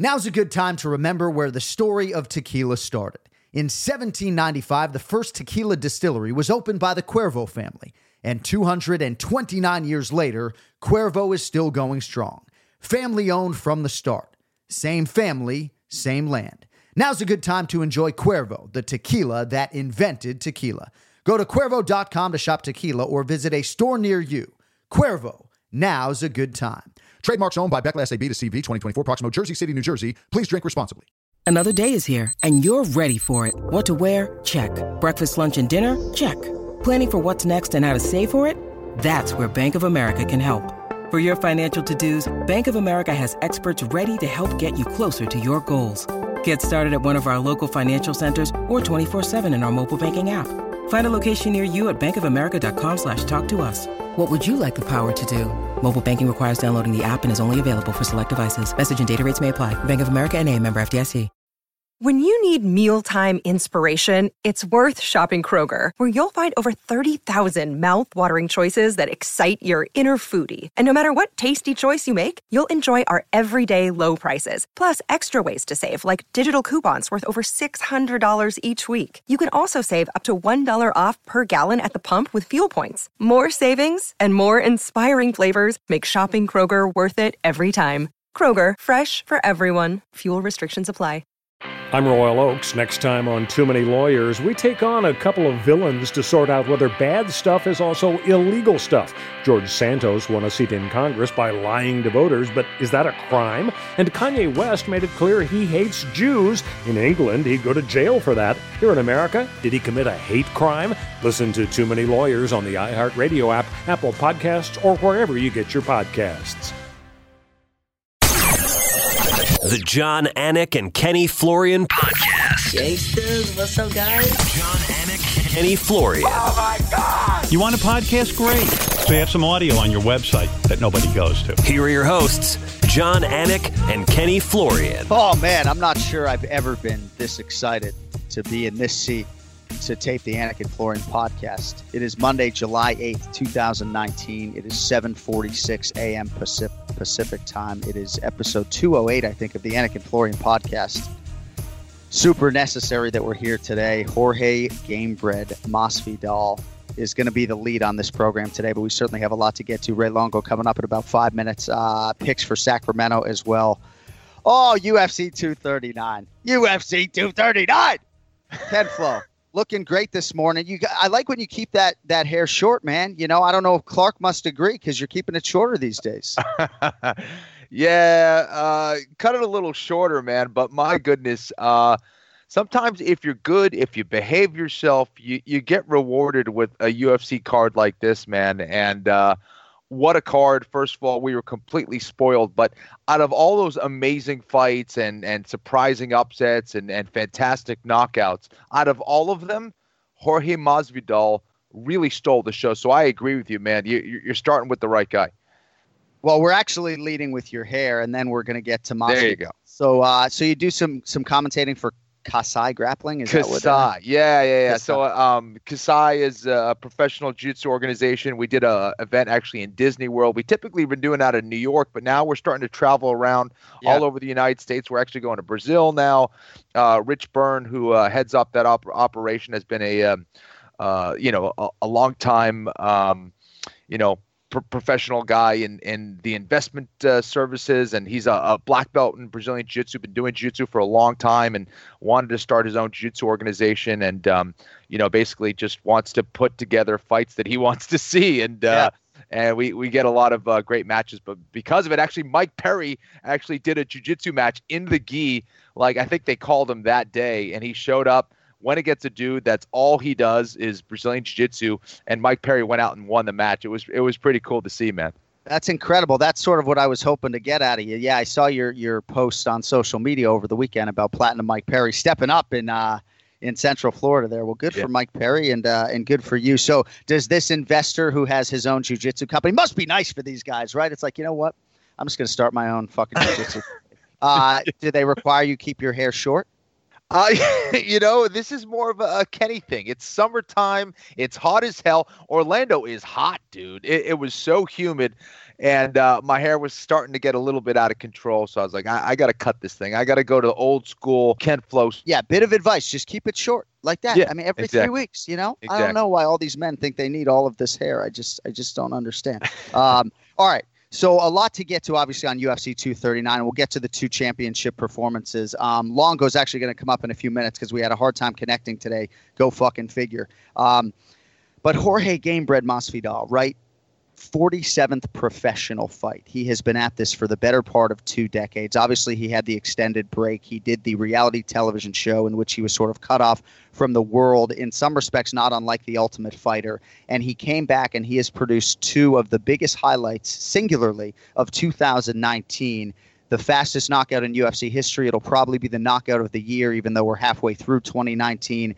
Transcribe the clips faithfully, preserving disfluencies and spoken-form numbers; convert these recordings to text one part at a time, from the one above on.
Now's a good time to remember where the story of tequila started. In seventeen ninety-five, the first tequila distillery was opened by the Cuervo family, and two hundred twenty-nine years later, Cuervo is still going strong. Family-owned from the start. Same family, same land. Now's a good time to enjoy Cuervo, the tequila that invented tequila. Go to Cuervo dot com to shop tequila or visit a store near you. Cuervo, now's a good time. Trademarks owned by Beckless A B to C V twenty twenty-four, Proximo, Jersey City, New Jersey. Please drink responsibly. Another day is here, and you're ready for it. What to wear? Check. Breakfast, lunch, and dinner? Check. Planning for what's next and how to save for it? That's where Bank of America can help. For your financial to-dos, Bank of America has experts ready to help get you closer to your goals. Get started at one of our local financial centers or twenty-four seven in our mobile banking app. Find a location near you at bankofamerica.com slash talk to us. What would you like the power to do? Mobile banking requires downloading the app and is only available for select devices. Message and data rates may apply. Bank of America N A, member F D I C. When you need mealtime inspiration, it's worth shopping Kroger, where you'll find over thirty thousand mouth-watering choices that excite your inner foodie. And no matter what tasty choice you make, you'll enjoy our everyday low prices, plus extra ways to save, like digital coupons worth over six hundred dollars each week. You can also save up to one dollar off per gallon at the pump with fuel points. More savings and more inspiring flavors make shopping Kroger worth it every time. Kroger, fresh for everyone. Fuel restrictions apply. I'm Royal Oakes. Next time on Too Many Lawyers, we take on a couple of villains to sort out whether bad stuff is also illegal stuff. George Santos won a seat in Congress by lying to voters, but is that a crime? And Kanye West made it clear he hates Jews. In England, he'd go to jail for that. Here in America, did he commit a hate crime? Listen to Too Many Lawyers on the iHeartRadio app, Apple Podcasts, or wherever you get your podcasts. The John Anik and Kenny Florian Podcast. Gangsters, what's up, guys? John Anik, Kenny Florian. Oh, my God! You want a podcast? Great. So you have some audio on your website that nobody goes to. Here are your hosts, John Anik and Kenny Florian. Oh, man, I'm not sure I've ever been this excited to be in this seat to tape the Anik and Florian Podcast. It is Monday, July eighth, twenty nineteen. It is seven forty-six a.m. Pacific. Pacific time. It is episode two oh eight, I think, of the Anik and Florian Podcast. Super necessary that we're here today. Jorge Gamebred Masvidal is going to be the lead on this program today, but we certainly have a lot to get to. Ray Longo coming up in about five minutes. Uh, picks for Sacramento as well. Oh, U F C two thirty-nine. U F C two thirty-nine! Ken Flo. Looking great this morning. You, got, I like when you keep that that hair short, man. You know, I don't know if Clark must agree because you're keeping it shorter these days. yeah, uh, cut it a little shorter, man. But my goodness, uh, sometimes if you're good, if you behave yourself, you, you get rewarded with a U F C card like this, man. And uh, what a card. First of all, we were completely spoiled. But out of all those amazing fights and, and surprising upsets and, and fantastic knockouts, out of all of them, Jorge Masvidal really stole the show. So I agree with you, man. You, you're starting with the right guy. Well, we're actually leading with your hair, and then we're going to get to Masvidal. There you go. So, uh, so you do some some commentating for Kasai Grappling? Is Kasai, that what uh, yeah, yeah, yeah. Kasai. So um, Kasai is a professional jiu-jitsu organization. We did a event actually in Disney World. We typically been doing that in New York, but now we're starting to travel around yeah. all over the United States. We're actually going to Brazil now. Uh, Rich Byrne, who uh, heads up that op- operation, has been a, um, uh, you know, a, a long time, um, you know, professional guy in, in the investment uh, services, and he's a, a black belt in Brazilian Jiu-Jitsu, been doing Jiu-Jitsu for a long time and wanted to start his own Jiu-Jitsu organization, and um, you know, basically just wants to put together fights that he wants to see, and uh, yeah. and we, we get a lot of uh, great matches, but because of it, actually Mike Perry actually did a Jiu-Jitsu match in the gi, like I think they called him that day, and he showed up. When it gets a dude, that's all he does is Brazilian Jiu-Jitsu, and Mike Perry went out and won the match. It was it was pretty cool to see, man. That's incredible. That's sort of what I was hoping to get out of you. Yeah, I saw your your post on social media over the weekend about Platinum Mike Perry stepping up in uh, in Central Florida there. Well, good yeah. for Mike Perry and uh, and good for you. So does this investor who has his own jiu-jitsu company, must be nice for these guys, right? It's like, you know what? I'm just going to start my own fucking jiu-jitsu. uh, do they require you keep your hair short? Uh, you know, this is more of a, a Kenny thing. It's summertime. It's hot as hell. Orlando is hot, dude. It, it was so humid. And uh, my hair was starting to get a little bit out of control. So I was like, I, I got to cut this thing. I got to go to the old school Ken Flo. Yeah, bit of advice. Just keep it short like that. Yeah, I mean, every exactly. three weeks, you know? Exactly. I don't know why all these men think they need all of this hair. I just I just don't understand. um, all right. So a lot to get to, obviously, on U F C two thirty-nine. And we'll get to the two championship performances. Um, Longo's actually going to come up in a few minutes because we had a hard time connecting today. Go fucking figure. Um, but Jorge Gamebred Masvidal, right? forty-seventh professional fight. He has been at this for the better part of two decades. Obviously, he had the extended break. He did the reality television show in which he was sort of cut off from the world, in some respects not unlike The Ultimate Fighter. And he came back and he has produced two of the biggest highlights, singularly, of two thousand nineteen. The fastest knockout in U F C history. It'll probably be the knockout of the year, even though we're halfway through twenty nineteen.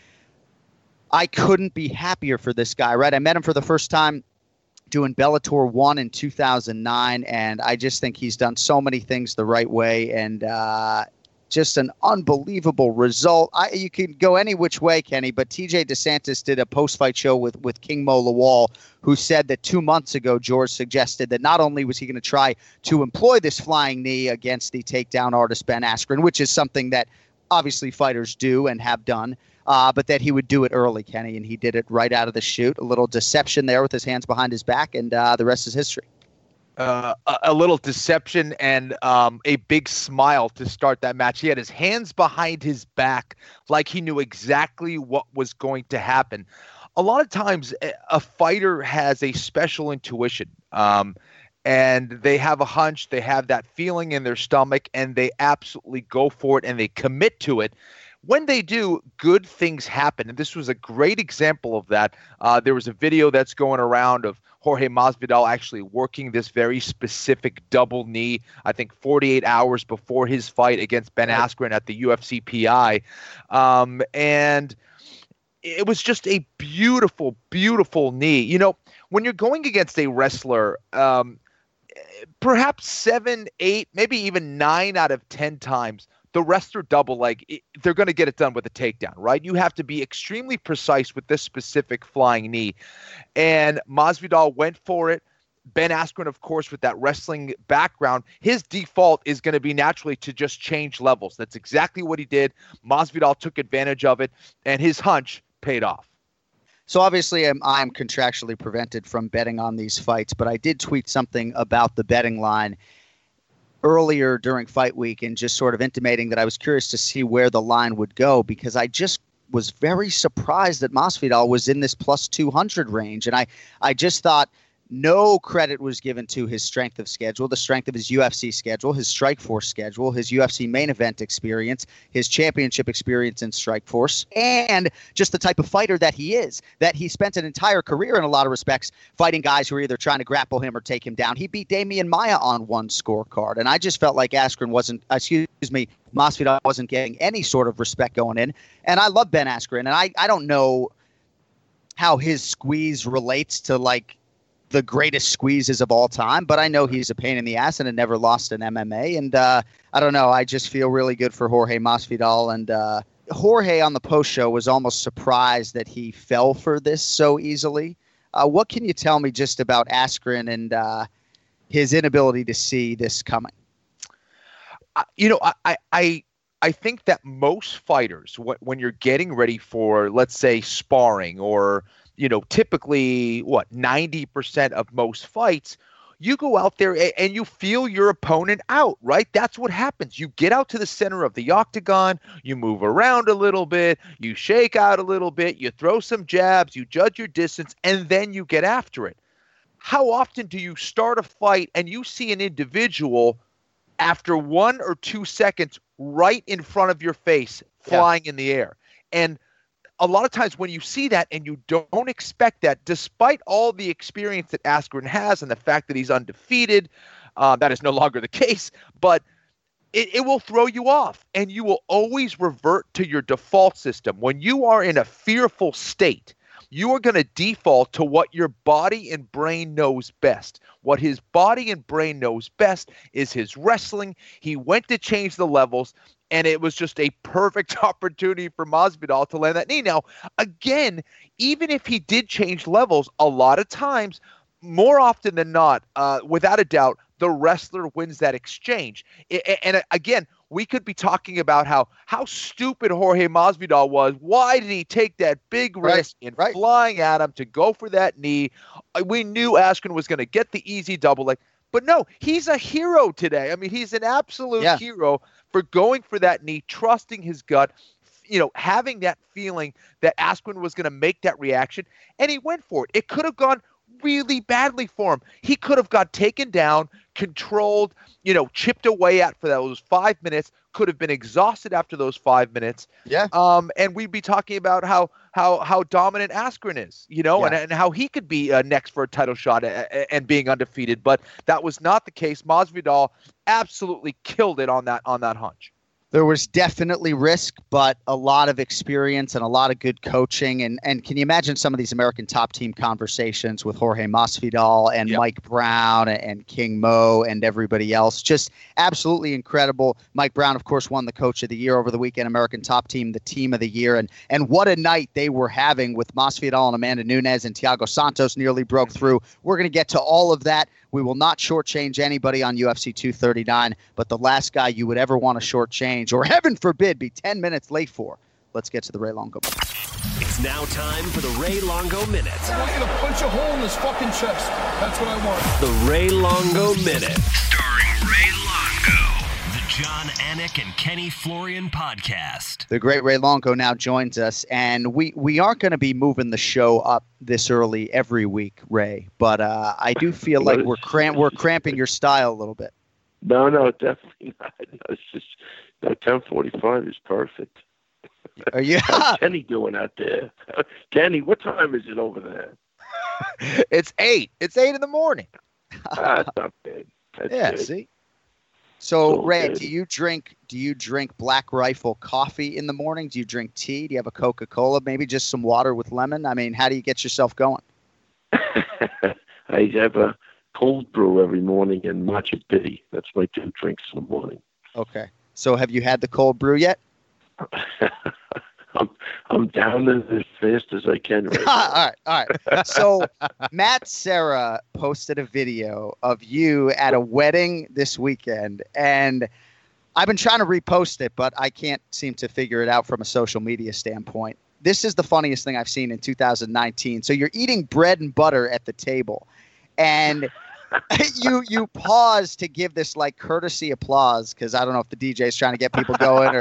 I couldn't be happier for this guy, right? I met him for the first time doing Bellator one in two thousand nine, and I just think he's done so many things the right way, and uh, just an unbelievable result. I, you can go any which way, Kenny, but T J DeSantis did a post-fight show with, with King Mo Lawal, who said that two months ago, George suggested that not only was he going to try to employ this flying knee against the takedown artist Ben Askren, which is something that obviously fighters do and have done, Uh, but that he would do it early, Kenny, and he did it right out of the chute. A little deception there with his hands behind his back, and uh, the rest is history. Uh, a, a little deception and um, a big smile to start that match. He had his hands behind his back like he knew exactly what was going to happen. A lot of times a fighter has a special intuition, um, and they have a hunch, they have that feeling in their stomach, and they absolutely go for it and they commit to it. When they do, good things happen. And this was a great example of that. Uh, there was a video that's going around of Jorge Masvidal actually working this very specific double knee, I think forty-eight hours before his fight against Ben Askren at the U F C P I. Um, and it was just a beautiful, beautiful knee. You know, when you're going against a wrestler, um, perhaps seven, eight, maybe even nine out of ten times, the wrestler double leg, they're going to get it done with a takedown, right? You have to be extremely precise with this specific flying knee. And Masvidal went for it. Ben Askren, of course, with that wrestling background, his default is going to be naturally to just change levels. That's exactly what he did. Masvidal took advantage of it, and his hunch paid off. So obviously I'm, I'm contractually prevented from betting on these fights, but I did tweet something about the betting line earlier during fight week and just sort of intimating that I was curious to see where the line would go, because I just was very surprised that Masvidal was in this plus two hundred range. And I, I just thought no credit was given to his strength of schedule, the strength of his U F C schedule, his Strikeforce schedule, his U F C main event experience, his championship experience in Strikeforce, and just the type of fighter that he is, that he spent an entire career in a lot of respects fighting guys who were either trying to grapple him or take him down. He beat Damian Maia on one scorecard, and I just felt like Askren wasn't, excuse me, Masvidal wasn't getting any sort of respect going in. And I love Ben Askren, and I, I don't know how his squeeze relates to, like, the greatest squeezes of all time, but I know he's a pain in the ass and had never lost an M M A. And uh, I don't know. I just feel really good for Jorge Masvidal. And uh, Jorge on the post show was almost surprised that he fell for this so easily. Uh, what can you tell me just about Askren and uh, his inability to see this coming? Uh, you know, I, I, I think that most fighters, when you're getting ready for, let's say, sparring or, you know, typically what, ninety percent of most fights, you go out there and you feel your opponent out, right? That's what happens. You get out to the center of the octagon, you move around a little bit, you shake out a little bit, you throw some jabs, you judge your distance, and then you get after it. How often do you start a fight and you see an individual after one or two seconds right in front of your face flying yeah. in the air? And a lot of times when you see that and you don't expect that, despite all the experience that Askren has and the fact that he's undefeated, uh, that is no longer the case, but it, it will throw you off and you will always revert to your default system. When you are in a fearful state, you are going to default to what your body and brain knows best. What his body and brain knows best is his wrestling. He went to change the levels, and it was just a perfect opportunity for Masvidal to land that knee. Now, again, even if he did change levels, a lot of times, more often than not, uh, without a doubt, the wrestler wins that exchange. And again, we could be talking about how how stupid Jorge Masvidal was. Why did he take that big risk right, in right. flying at him to go for that knee? We knew Askren was going to get the easy double leg. But no, he's a hero today. I mean, he's an absolute yeah. hero for going for that knee, trusting his gut, you know, having that feeling that Askren was going to make that reaction, and he went for it. It could have gone really badly for him. He could have got taken down, controlled, you know, chipped away at for those five minutes, could have been exhausted after those five minutes. Yeah. Um, and we'd be talking about how how how dominant Askren is, you know, yeah. and, and how he could be uh, next for a title shot a, a, and being undefeated. But that was not the case. Masvidal absolutely killed it on that on that hunch. There was definitely risk, but a lot of experience and a lot of good coaching. And and can you imagine some of these American top team conversations with Jorge Masvidal and yep. Mike Brown and King Mo and everybody else? Just absolutely incredible. Mike Brown, of course, won the Coach of the Year over the weekend, American top team, the Team of the Year. And and what a night they were having with Masvidal and Amanda Nunes, and Thiago Santos nearly broke through. We're going to get to all of that. We will not shortchange anybody on U F C two thirty-nine, but the last guy you would ever want to shortchange, or heaven forbid, be ten minutes late for. Let's get to the Ray Longo. It's now time for the Ray Longo Minute. I want you to punch a hole in his fucking chest. That's what I want. The Ray Longo Minute. Starring Ray Longo. The John Anik and Kenny Florian podcast. The great Ray Longo now joins us, and we, we aren't going to be moving the show up this early every week, Ray, but uh, I do feel like we're cramp we're cramping your style a little bit. No, no, definitely not. No, it's just no, ten forty-five is perfect. Are you? How's Kenny doing out there? Kenny, what time is it over there? It's eight. It's eight in the morning. ah, that's not bad. That's yeah, good. see. So, So Ray, good. do you drink do you drink Black Rifle coffee in the morning? Do you drink tea? Do you have a Coca-Cola? Maybe just some water with lemon? I mean, how do you get yourself going? I have a cold brew every morning and matcha tea. That's my two drinks in the morning. Okay. So have you had the cold brew yet? I'm I'm down as fast as I can right now. all right, all right. So Matt Serra posted a video of you at a wedding this weekend, and I've been trying to repost it, but I can't seem to figure it out from a social media standpoint. This is the funniest thing I've seen in two thousand nineteen. So you're eating bread and butter at the table, and you you pause to give this like courtesy applause, because I don't know if the D J is trying to get people going, or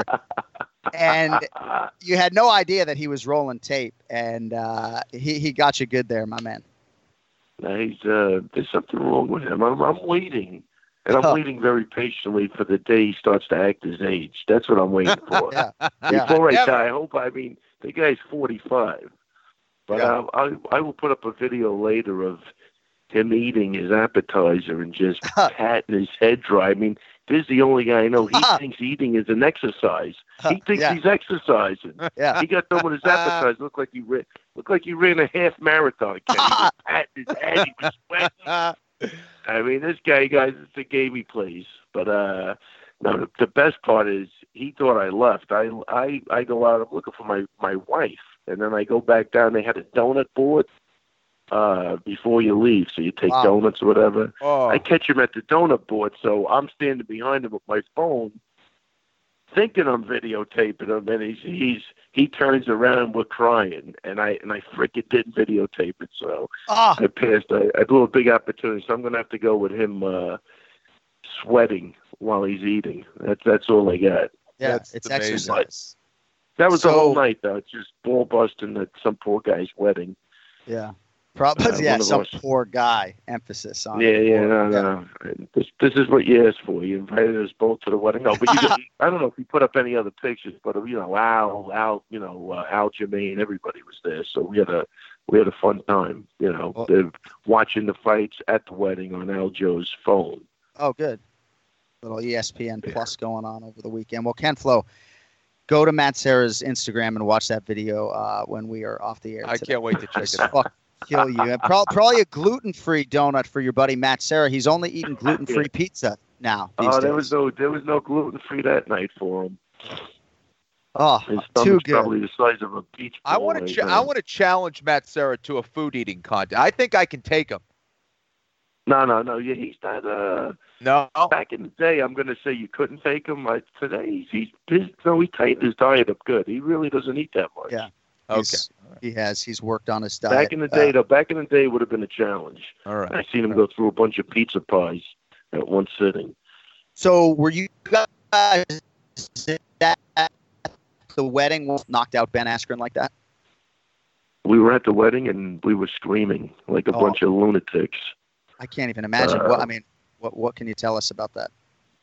and you had no idea that he was rolling tape, and uh, he he got you good there, my man. Now he's uh, there's something wrong with him. I'm I'm waiting, and I'm Oh. waiting very patiently for the day he starts to act his age. That's what I'm waiting for. Yeah, yeah. Before I Never. die, I hope. I mean, the guy's forty-five, but Yeah. uh, I I will put up a video later of him eating his appetizer and just patting his head dry. I mean, this is the only guy I know. He thinks eating is an exercise. He thinks Yeah. he's exercising. Yeah. He got done with his appetizer. Looked like he ran. Looked like he ran a half marathon. Ken. He was patting his head. He was sweating. I mean, this guy, guys, it's a game he plays. But uh, no, the, the best part is he thought I left. I I I go out. I'm looking for my my wife, and then I go back down. They had a donut board uh before you leave, so you take Wow. donuts or whatever. Oh. I catch him at the donut board, so I'm standing behind him with my phone, thinking I'm videotaping him, and he's he's he turns around and we're crying, and I and I frickin' didn't videotape it, so Ah. I passed. I, I blew a big opportunity, so I'm gonna have to go with him uh sweating while he's eating. That's that's all I got. Yeah, That's it's amazing. exercise. That was So- the whole night, though. It's just ball busting at some poor guy's wedding. Yeah. Probably, Uh, yeah, one of some us. poor guy. Emphasis on Yeah, it. yeah, no, Yeah. no. This this is what you asked for. You invited us both to the wedding. No, but you didn't, I don't know if you put up any other pictures, but you know, Al, Al, you know, uh, Al Jermaine, everybody was there, so we had a we had a fun time. You know, Well- They're watching the fights at the wedding on Al Joe's phone. Oh, good. Little E S P N Plus going on over the weekend. Well, Ken Flo, go to Matt Serra's Instagram and watch that video uh, when we are off the air. I today. can't wait to check It's it out. fuck, kill you. And pro- probably a gluten-free donut for your buddy Matt Serra. He's only eating gluten-free pizza now. These oh, days. there was no there was no gluten-free that night for him. Oh, His too good. Probably the size of a beach ball. I want to. Ch- I want to challenge Matt Serra to a food eating contest. I think I can take him. No, no, no. Yeah, he's not. Uh, no. Back in the day, I'm going to say you couldn't take him. Like today, he's he's no, he tightened his diet up good. He really doesn't eat that much. Yeah. Okay. He's, he has. He's worked on his diet. Back in the day, uh, though, back in the day would have been a challenge. All right. I seen him go through a bunch of pizza pies at one sitting. So were you guys at the wedding knocked out Ben Askren like that? We were at the wedding and we were screaming like a Oh. bunch of lunatics. I can't even imagine. Uh, what I mean, what what can you tell us about that?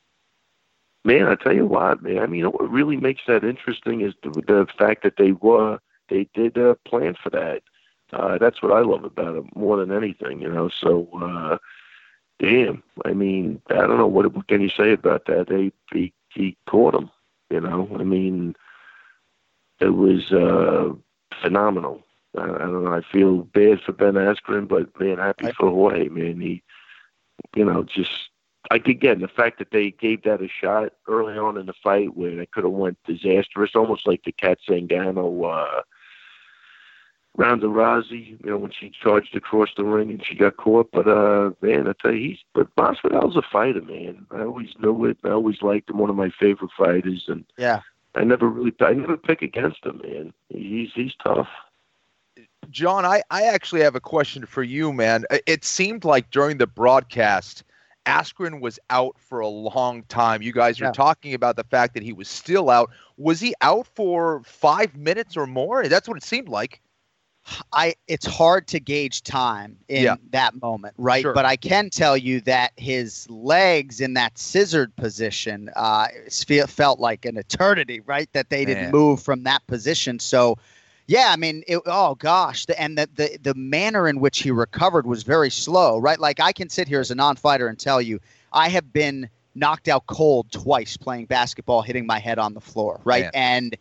Man, I tell you what, man. I mean, you know what really makes that interesting is the, the fact that they were they did uh, plan for that. Uh, that's what I love about it more than anything, you know. So, uh, damn. I mean, I don't know what, what can you say about that. They he, he caught him, you know. I mean, it was uh, phenomenal. I, I don't know. I feel bad for Ben Askren, but man, happy for Jorge. Man, he, you know, just. Like, again, the fact that they gave that a shot early on in the fight where it could have went disastrous, almost like the Cat Zingano uh, Ronda Rousey, you know, when she charged across the ring and she got caught. But, uh, man, I tell you, he's, but Masvidal's a fighter, man. I always knew it. I always liked him, one of my favorite fighters. And yeah, I never really, I never pick against him, man. He's, he's tough. John, I, I actually have a question for you, man. It seemed like during the broadcast, Askren was out for a long time. You guys are Yeah. talking about the fact that he was still out. Was he out for five minutes or more? That's what it seemed like. I it's hard to gauge time in Yeah. that moment, right? Sure. But I can tell you that his legs in that scissored position uh, fe- felt like an eternity, right? That they didn't Man. move from that position. So, yeah, I mean, it, oh gosh, the, and the, the the manner in which he recovered was very slow, right? Like I can sit here as a non-fighter and tell you, I have been knocked out cold twice playing basketball, hitting my head on the floor, right? Man. And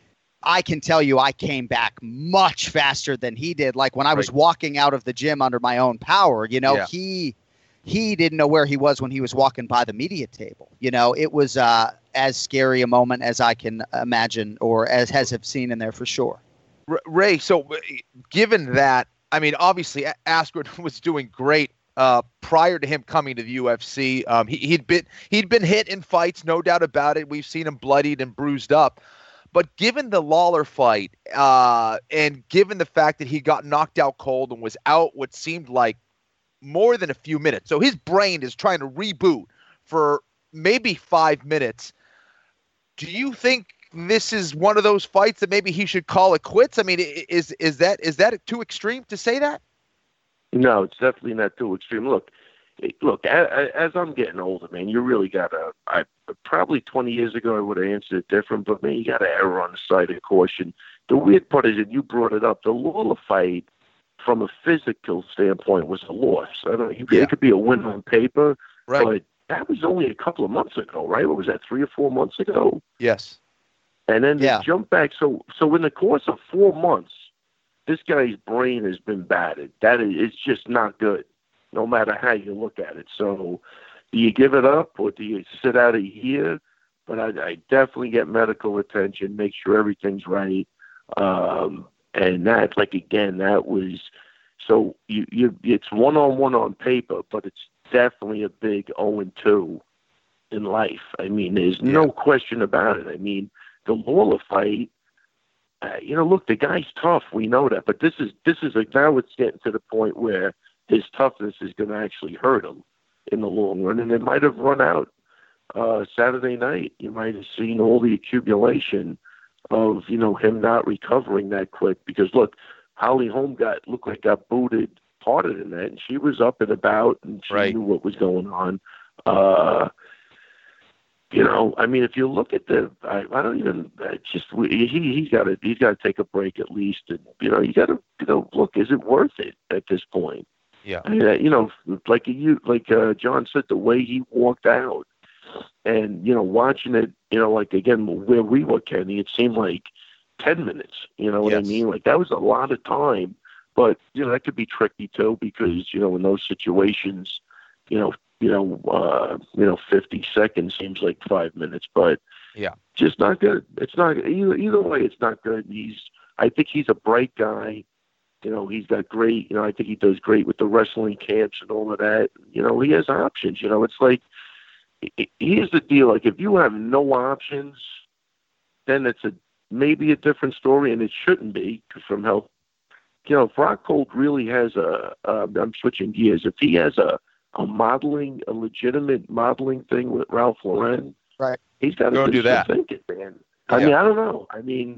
I can tell you I came back much faster than he did. Like when I was Right. walking out of the gym under my own power, you know, Yeah. he he didn't know where he was when he was walking by the media table. You know, it was uh, as scary a moment as I can imagine or as has have seen in there for sure. R- Ray, so uh, given that, I mean, obviously A- Askren was doing great uh, prior to him coming to the U F C. Um, he, he'd been he'd been hit in fights, no doubt about it. We've seen him bloodied and bruised up. But given the Lawler fight, uh, and given the fact that he got knocked out cold and was out what seemed like more than a few minutes, so his brain is trying to reboot for maybe five minutes. Do you think this is one of those fights that maybe he should call it quits? I mean, i- is is that is that too extreme to say that? No, it's definitely not too extreme. Look, it- look. As, as I'm getting older, man, you really gotta. I probably twenty years ago I would have answered it different, but man, you gotta err on the side of caution. The weird part is that you brought it up. The Lawler fight, from a physical standpoint, was a loss. I don't know. You, Yeah. It could be a win on paper, Right. but that was only a couple of months ago, right? What was that? Three or four months ago? Yes. And then Yeah. they jump back. So, so in the course of four months, this guy's brain has been battered. That is, it's just not good, no matter how you look at it. So, do you give it up or do you sit out a year? But I, I definitely get medical attention, make sure everything's right. Um, and that, like again, that was so you, you it's one on one on paper, but it's definitely a big oh and two in life. I mean, there's no question about it. I mean, the Lawler fight, uh, you know, look, the guy's tough. We know that, but this is this is a, now it's getting to the point where his toughness is going to actually hurt him in the long run, and it might have run out uh, Saturday night. You might have seen all the accumulation of you know him not recovering that quick because look, Holly Holm got looked like got booted harder than that, and she was up and about and she Right. knew what was going on. Uh, You know, I mean, if you look at the, I, I don't even. I just he he's got to he's got to take a break at least, and you know, you got to you know look, is it worth it at this point? Yeah. I mean, uh, you know, like you like uh, John said, the way he walked out, and you know, watching it, you know, like again where we were, Kenny, it seemed like ten minutes. You know what Yes. I mean? Like that was a lot of time But, you know, that could be tricky too, because, you know, in those situations, you know, you know, uh, you know, fifty seconds seems like five minutes, but yeah, just not good. It's not either, either way. It's not good. He's, I think he's a bright guy. You know, he's got great, you know, I think he does great with the wrestling camps and all of that. You know, he has options. You know, it's like, here's the deal. Like, if you have no options, then it's a maybe a different story, and it shouldn't be from health. You know, if Rockhold really has a, uh, I'm switching gears, if he has a, a modeling, a legitimate modeling thing with Ralph Lauren, right? He's got to do that. Think it, man. I yeah. mean, I don't know. I mean,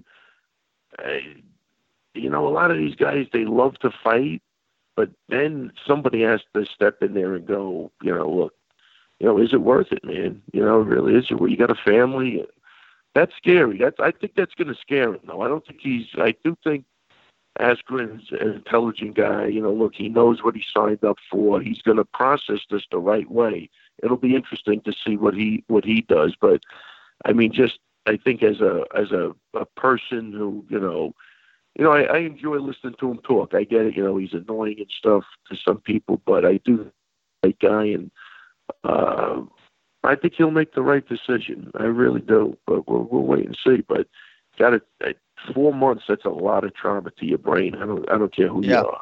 I, you know, a lot of these guys, they love to fight, but then somebody has to step in there and go, you know, look, you know, is it worth it, man? You know, really, is it? Well, you got a family. That's scary. That's, I think that's going to scare him, though. I don't think he's, I do think Askren's an intelligent guy. You know, look, he knows what he signed up for. He's going to process this the right way. It'll be interesting to see what he, what he does. But, I mean, just, I think as a, as a, a person who, you know, You know, I, I enjoy listening to him talk. I get it. You know, he's annoying and stuff to some people, but I do like guy, and uh, I think he'll make the right decision. I really do. But we'll, we'll wait and see. But got it. Four months. That's a lot of trauma to your brain. I don't. I don't care who yeah. you are.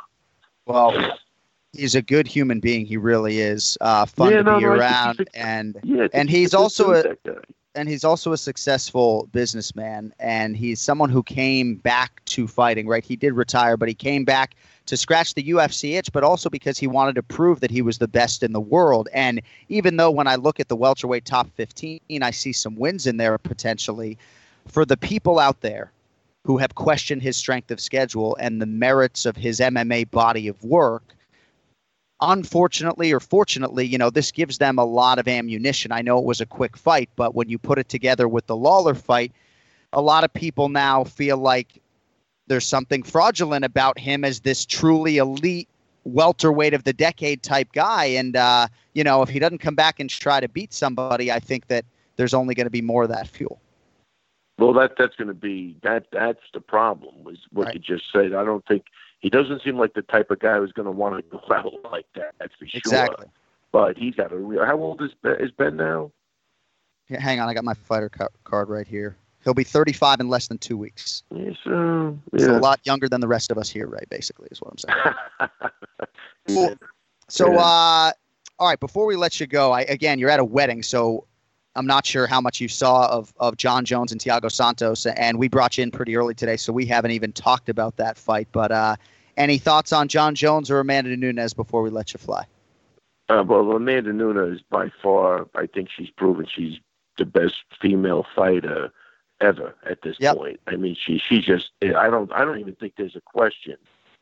Well, he's a good human being. He really is. Uh, fun yeah, to no, be no, around, a, and yeah, and he's also a. Guy. And he's also a successful businessman, and he's someone who came back to fighting, right? He did retire, but he came back to scratch the U F C itch, but also because he wanted to prove that he was the best in the world. And even though when I look at the welterweight top fifteen, I see some wins in there potentially, for the people out there who have questioned his strength of schedule and the merits of his M M A body of work, unfortunately or fortunately, you know, this gives them a lot of ammunition. I know it was a quick fight, but when you put it together with the Lawler fight, a lot of people now feel like there's something fraudulent about him as this truly elite welterweight of the decade type guy. And, uh, you know, if he doesn't come back and try to beat somebody, I think that there's only going to be more of that fuel. Well, that that's going to be that. That's the problem. Was what right. you just said. I don't think he doesn't seem like the type of guy who's going to want to go out like that. That's for sure. Exactly. But he's got a real. How old is Ben, is Ben now? Yeah, hang on, I got my fighter ca- card right here. He'll be thirty-five in less than two weeks. Yes, uh, yeah. So a lot younger than the rest of us here, Ray. Basically, is what I'm saying. Cool. So, uh, all right. Before we let you go, I again, you're at a wedding, so. I'm not sure how much you saw of, of John Jones and Thiago Santos, and we brought you in pretty early today, so we haven't even talked about that fight. But uh, any thoughts on John Jones or Amanda Nunes before we let you fly? Uh, well, Amanda Nunes, by far, I think she's proven she's the best female fighter ever at this yep. point. I mean, she she just I don't I don't even think there's a question.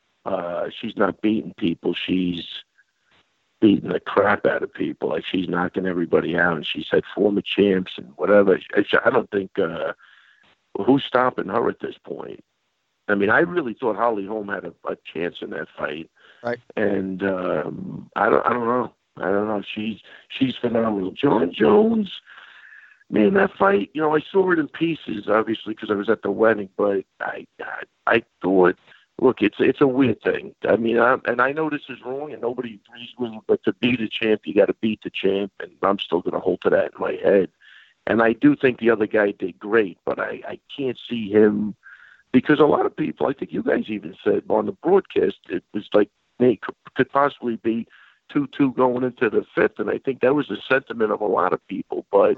Uh, she's not beating people. She's beating the crap out of people. Like, she's knocking everybody out, and she's had former champs and whatever. I don't think uh, who's stopping her at this point. I mean, I really thought Holly Holm had a, a chance in that fight, right? And um, I don't, I don't know, I don't know. She's she's phenomenal. John Jones, man, that fight. You know, I saw it in pieces, obviously, because I was at the wedding. But I, I, I thought. Look, it's it's a weird thing. I mean, I, and I know this is wrong, and nobody agrees with it, but to beat a champ, you got to beat the champ, and I'm still going to hold to that in my head. And I do think the other guy did great, but I, I can't see him, because a lot of people, I think you guys even said on the broadcast, it was like, hey, could, could possibly be two two going into the fifth, and I think that was the sentiment of a lot of people. But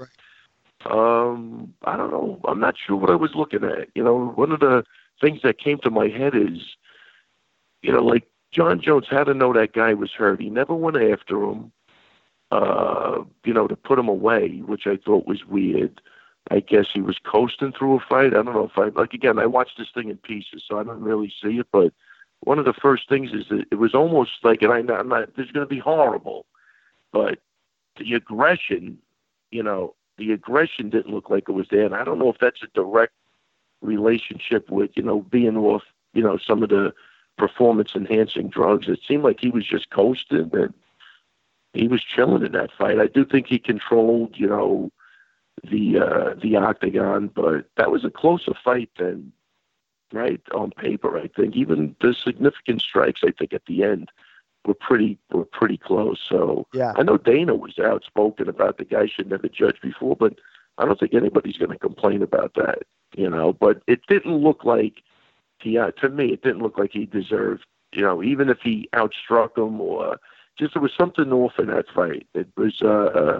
um, I don't know. I'm not sure what I was looking at. You know, one of the things that came to my head is, you know, like John Jones had to know that guy was hurt. He never went after him, uh, you know, to put him away, which I thought was weird. I guess he was coasting through a fight. I don't know if I, like, again, I watched this thing in pieces, so I don't really see it. But one of the first things is that it was almost like, and I, I'm not, this is going to be horrible, but the aggression, you know, the aggression didn't look like it was there. And I don't know if that's a direct relationship with, you know, being off, you know, some of the performance enhancing drugs. It seemed like he was just coasting, and he was chilling in that fight. I do think he controlled, you know, the uh, the octagon, but that was a closer fight than right? On paper, I think even the significant strikes, I think at the end were pretty were pretty close. So yeah. I know Dana was outspoken about the guy should never judge before, but I don't think anybody's going to complain about that, you know. But it didn't look like he, uh, to me, it didn't look like he deserved, you know, even if he outstruck him or just there was something off in that fight. It was, uh, uh,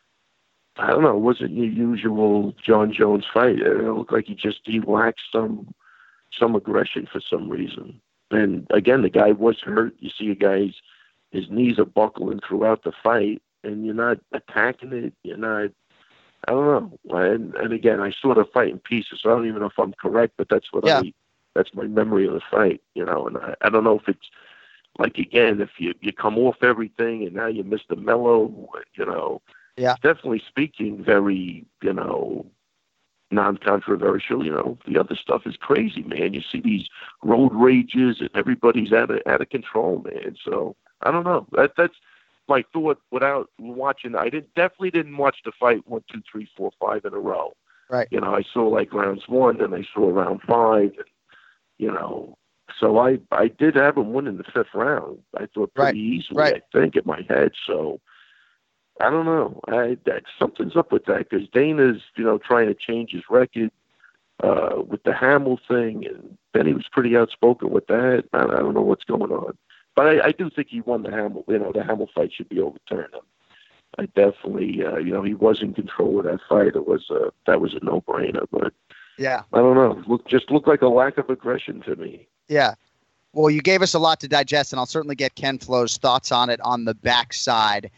I don't know, it wasn't your usual John Jones fight. It looked like he just he lacked some some aggression for some reason. And again, the guy was hurt. You see a guy's his knees are buckling throughout the fight, and you're not attacking it. You're not. I don't know. And, and again, I saw the fight in pieces, so I don't even know if I'm correct, but that's what yeah. I. That's my memory of the fight, you know. And I, I don't know if it's like again, if you you come off everything and now you miss the mellow, you know. Yeah. Definitely speaking, very you know. non-controversial, you know. The other stuff is crazy, man. You see these road rages and everybody's out of out of control, man. So I don't know. That that's my thought without watching. I didn't definitely didn't watch the fight one, two, three, four, five in a row. Right. You know, I saw like rounds one, and I saw round five, and you know. So I I did have him win in the fifth round. I thought pretty right. easily. Right. I think in my head. So. I don't know. I, that, something's up with that because Dana's, you know, trying to change his record uh, with the Hamill thing, and Benny was pretty outspoken with that. I, I don't know what's going on, but I, I do think he won the Hamill. You know, the Hamill fight should be overturned. I definitely, uh, you know, he was in control of that fight. It was a, that was a no-brainer. But yeah, I don't know. Look, just looked like a lack of aggression to me. Yeah. Well, you gave us a lot to digest, and I'll certainly get Ken Flo's thoughts on it on the backside.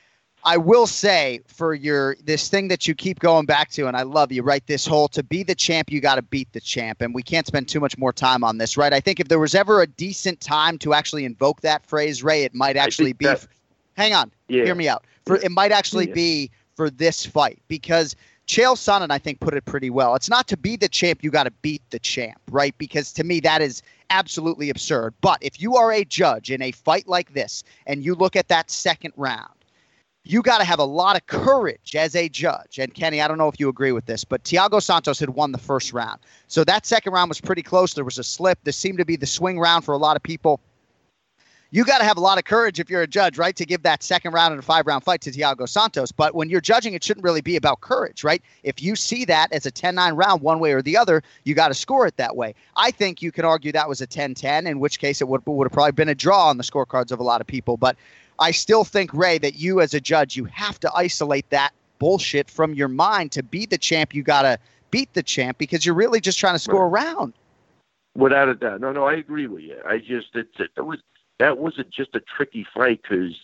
I will say for your this thing that you keep going back to, and I love you, right? This whole to be the champ, you got to beat the champ. And we can't spend too much more time on this, right? I think if there was ever a decent time to actually invoke that phrase, Ray, it might actually be. That, hang on. Yeah. Hear me out. For yeah. It might actually yeah. be for this fight because Chael Sonnen, I think, put it pretty well. It's not to be the champ, you got to beat the champ, right? Because to me, that is absolutely absurd. But if you are a judge in a fight like this and you look at that second round, you got to have a lot of courage as a judge. And Kenny, I don't know if you agree with this, but Thiago Santos had won the first round. So that second round was pretty close. There was a slip. This seemed to be the swing round for a lot of people. You got to have a lot of courage if you're a judge, right, to give that second round in a five-round fight to Thiago Santos. But when you're judging, it shouldn't really be about courage, right? If you see that as a ten nine round one way or the other, you got to score it that way. I think you can argue that was a ten ten, in which case it would, would have probably been a draw on the scorecards of a lot of people. But I still think, Ray, that you as a judge, you have to isolate that bullshit from your mind. To be the champ, you got to beat the champ because you're really just trying to score right. a round. Without a doubt. No, no, I agree with you. I just, it's, it, it was, that wasn't just a tricky fight because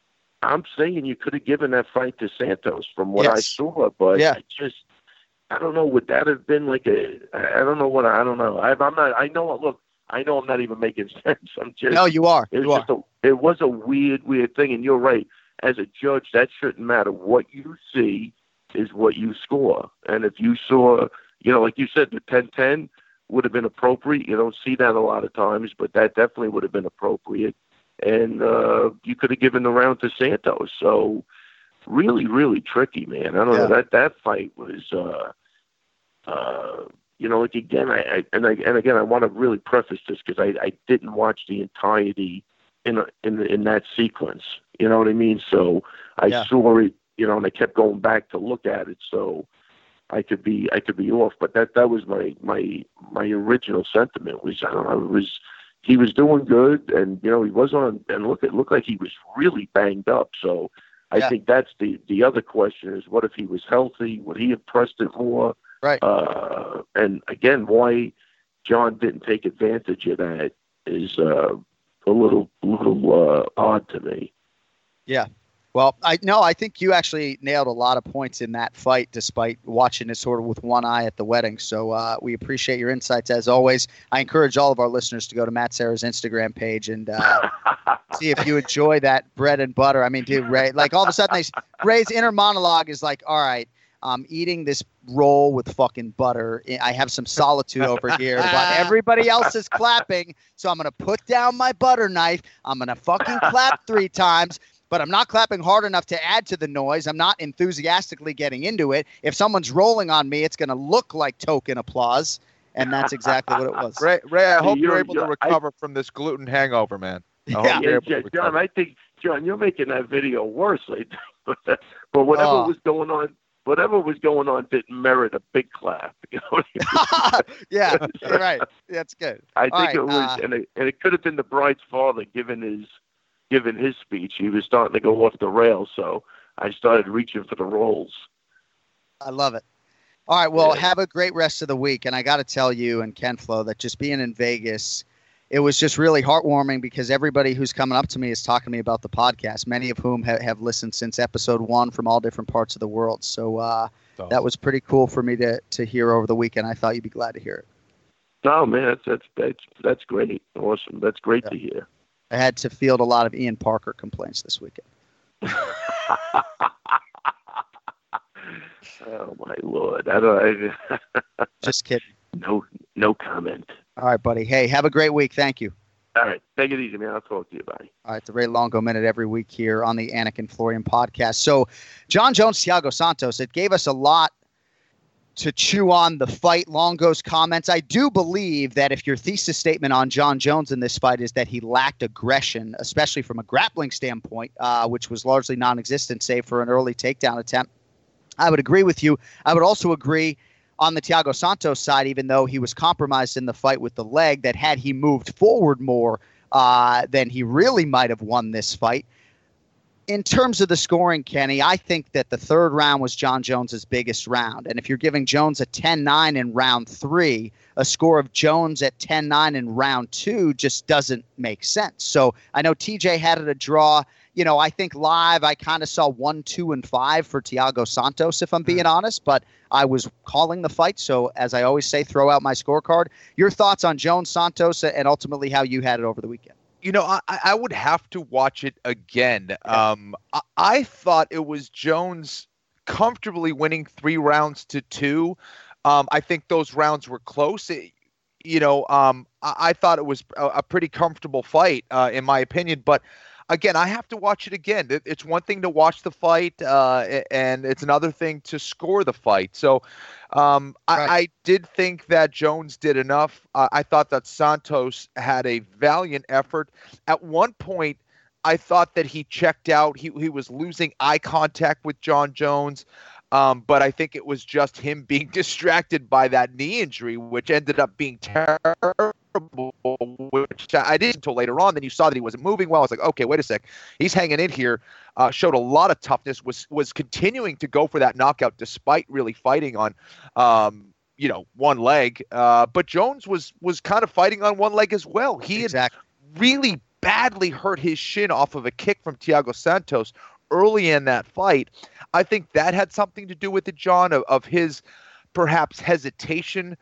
I'm saying you could have given that fight to Santos from what yes. I saw, but yeah. I just, I don't know, would that have been like a, I don't know what, I don't know. I, I'm not, I know, look, I know I'm not even making sense. I'm just. No, you are. It was you just are. a. It was a weird, weird thing, and you're right. As a judge, that shouldn't matter. What you see is what you score, and if you saw, you know, like you said, the ten ten would have been appropriate. You don't see that a lot of times, but that definitely would have been appropriate, and uh, you could have given the round to Santos. So, really, really tricky, man. I don't yeah. know that that fight was. Uh, uh, You know, like again, I, I and I and again, I want to really preface this because I, I didn't watch the entirety in a, in in that sequence. You know what I mean? So I yeah. saw it, you know, and I kept going back to look at it. So I could be I could be off, but that that was my my my original sentiment was I don't know, it was he was doing good, and you know he was on and look it looked like he was really banged up. So I yeah. think that's the the other question is what if he was healthy? Would he have pressed it more? Right. Uh, and again, why John didn't take advantage of that is uh, a little, little uh, odd to me. Yeah. Well, I no, I think you actually nailed a lot of points in that fight, despite watching it sort of with one eye at the wedding. So uh, we appreciate your insights as always. I encourage all of our listeners to go to Matt Serra's Instagram page and uh, see if you enjoy that bread and butter. I mean, dude, Ray, like all of a sudden, they, Ray's inner monologue is like, all right, I'm eating this roll with fucking butter. I have some solitude over here, but everybody else is clapping. So I'm going to put down my butter knife. I'm going to fucking clap three times, but I'm not clapping hard enough to add to the noise. I'm not enthusiastically getting into it. If someone's rolling on me, it's going to look like token applause. And that's exactly what it was. Ray, Ray I hope You're- you're able to you're- recover from this gluten hangover, man. I hope Yeah. you're Yeah, able to yeah, recover. John, I think, John, you're making that video worse. I think. But whatever Oh. was going on, whatever was going on didn't merit a big clap. You know what I mean? Yeah, you're right. That's good. I think All right, it was, uh, and, it, and it could have been the bride's father giving his giving his speech. He was starting to go off the rails, so I started reaching for the rolls. I love it. All right, well, Yeah. have a great rest of the week. And I got to tell you and Ken Flo that just being in Vegas, it was just really heartwarming because everybody who's coming up to me is talking to me about the podcast, many of whom ha- have listened since episode one from all different parts of the world. So uh, Awesome. that was pretty cool for me to, to hear over the weekend. I thought you'd be glad to hear it. No, man, that's that's that's, that's great. Awesome. That's great Yeah. to hear. I had to field a lot of Ian Parker complaints this weekend. Oh my Lord! I don't. I, Just kidding. no, no comment. All right, buddy. Hey, have a great week. Thank you. All right, take it easy, man. I'll talk to you. Bye. All right, the Ray Longo Minute every week here on the Anik and Florian podcast. So, John Jones, Thiago Santos, it gave us a lot to chew on the fight. Longo's comments. I do believe that if your thesis statement on John Jones in this fight is that he lacked aggression, especially from a grappling standpoint, uh, which was largely non-existent, save for an early takedown attempt, I would agree with you. I would also agree on the Thiago Santos side, even though he was compromised in the fight with the leg, that had he moved forward more, uh, then he really might have won this fight. In terms of the scoring, Kenny, I think that the third round was John Jones's biggest round. And if you're giving Jones a ten nine in round three, a score of Jones at ten nine in round two just doesn't make sense. So I know T J had it a draw. You know, I think live I kind of saw one, two, and five for Thiago Santos, if I'm being honest, but I was calling the fight. So as I always say, throw out my scorecard. Your thoughts on Jones, Santos, and ultimately how you had it over the weekend? You know, I, I would have to watch it again. Um, I, I thought it was Jones comfortably winning three rounds to two. Um, I think those rounds were close. It, you know, um, I, I thought it was a, a pretty comfortable fight, uh, in my opinion. But again, I have to watch it again. It, it's one thing to watch the fight, uh, and it's another thing to score the fight. So um, Right. I, I did think that Jones did enough. Uh, I thought that Santos had a valiant effort. At one point, I thought that he checked out. He he was losing eye contact with John Jones. Um, but I think it was just him being distracted by that knee injury, which ended up being terrible, which I didn't until later on. Then you saw that he wasn't moving well. I was like, okay, wait a sec. He's hanging in here, uh, showed a lot of toughness, was was continuing to go for that knockout despite really fighting on, um, you know, one leg. Uh, but Jones was was kind of fighting on one leg as well. He Exactly. had really badly hurt his shin off of a kick from Thiago Santos early in that fight. I think that had something to do with it, John, of, of his perhaps hesitation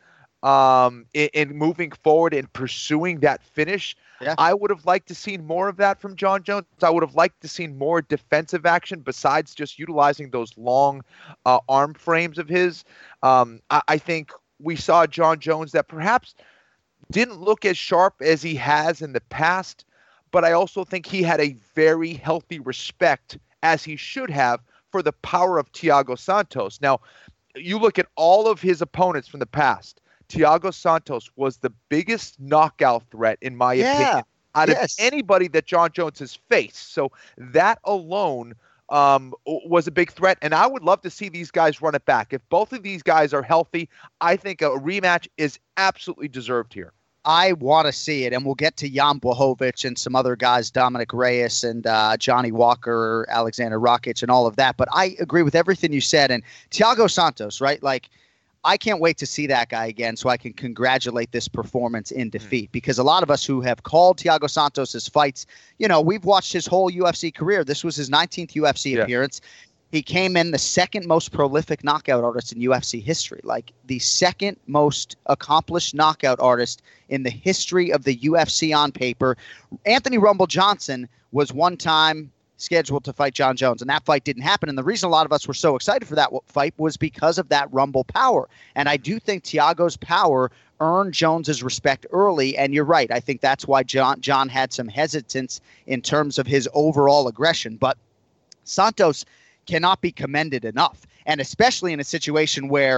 um, in, in moving forward and pursuing that finish. Yeah. I would have liked to seen more of that from John Jones. I would have liked to seen more defensive action besides just utilizing those long uh, arm frames of his. Um, I, I think we saw John Jones that perhaps didn't look as sharp as he has in the past, but I also think he had a very healthy respect, as he should have, for the power of Thiago Santos. Now, you look at all of his opponents from the past, Thiago Santos was the biggest knockout threat, in my Yeah. opinion, out Yes. of anybody that John Jones has faced. So that alone um, was a big threat, and I would love to see these guys run it back. If both of these guys are healthy, I think a rematch is absolutely deserved here. I want to see it, and we'll get to Jan Blachowicz and some other guys, Dominic Reyes and uh, Johnny Walker, Alexander Rakic, and all of that. But I agree with everything you said. And Thiago Santos, right? Like, I can't wait to see that guy again so I can congratulate this performance in defeat. Because a lot of us who have called Thiago Santos' fights, you know, we've watched his whole U F C career. This was his nineteenth U F C Yeah. appearance. He came in the second most prolific knockout artist in U F C history, like the second most accomplished knockout artist in the history of the U F C on paper. Anthony Rumble Johnson was one time scheduled to fight John Jones, and that fight didn't happen. And the reason a lot of us were so excited for that w- fight was because of that Rumble power. And I do think Thiago's power earned Jones's respect early. And you're right. I think that's why John, John had some hesitance in terms of his overall aggression. But Santos cannot be commended enough. And especially in a situation where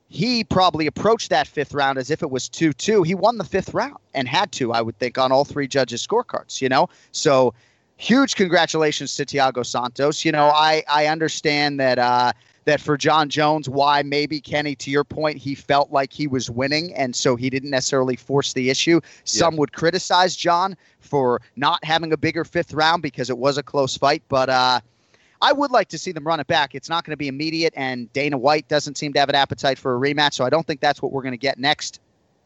he probably approached that fifth round as if it was two two. He won the fifth round and had to, I would think, on all three judges' scorecards, you know? So huge congratulations to Thiago Santos. You know, I, I understand that uh, that for Jon Jones, why maybe, Kenny, to your point, he felt like he was winning, and so he didn't necessarily force the issue. Some yeah. would criticize Jon for not having a bigger fifth round because it was a close fight, but uh, I would like to see them run it back. It's not going to be immediate, and Dana White doesn't seem to have an appetite for a rematch, so I don't think that's what we're going to get next.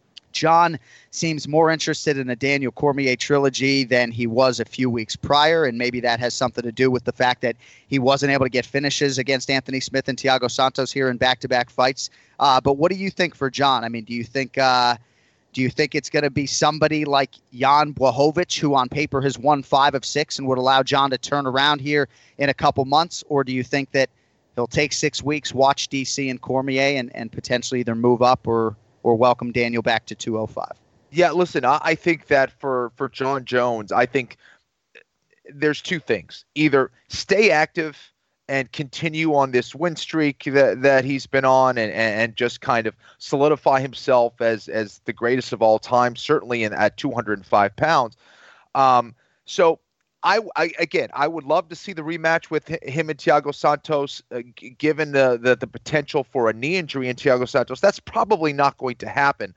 Jon seems more interested in a Daniel Cormier trilogy than he was a few weeks prior, and maybe that has something to do with the fact that he wasn't able to get finishes against Anthony Smith and Thiago Santos here in back-to-back fights. Uh, but what do you think for Jon? I mean, do you think uh, do you think it's going to be somebody like Jan Blachowicz, who on paper has won five of six and would allow Jon to turn around here in a couple months, or do you think that he'll take six weeks, watch D C and Cormier, and, and potentially either move up or or welcome Daniel back to two oh five? Yeah, listen, I, I think that for, for Jon Jones, I think there's two things. Either stay active and continue on this win streak that, that he's been on and, and just kind of solidify himself as, as the greatest of all time, certainly in at two hundred five pounds. Um, so I, I, again, I would love to see the rematch with him and Thiago Santos, uh, g- given the, the the potential for a knee injury in Thiago Santos. That's probably not going to happen,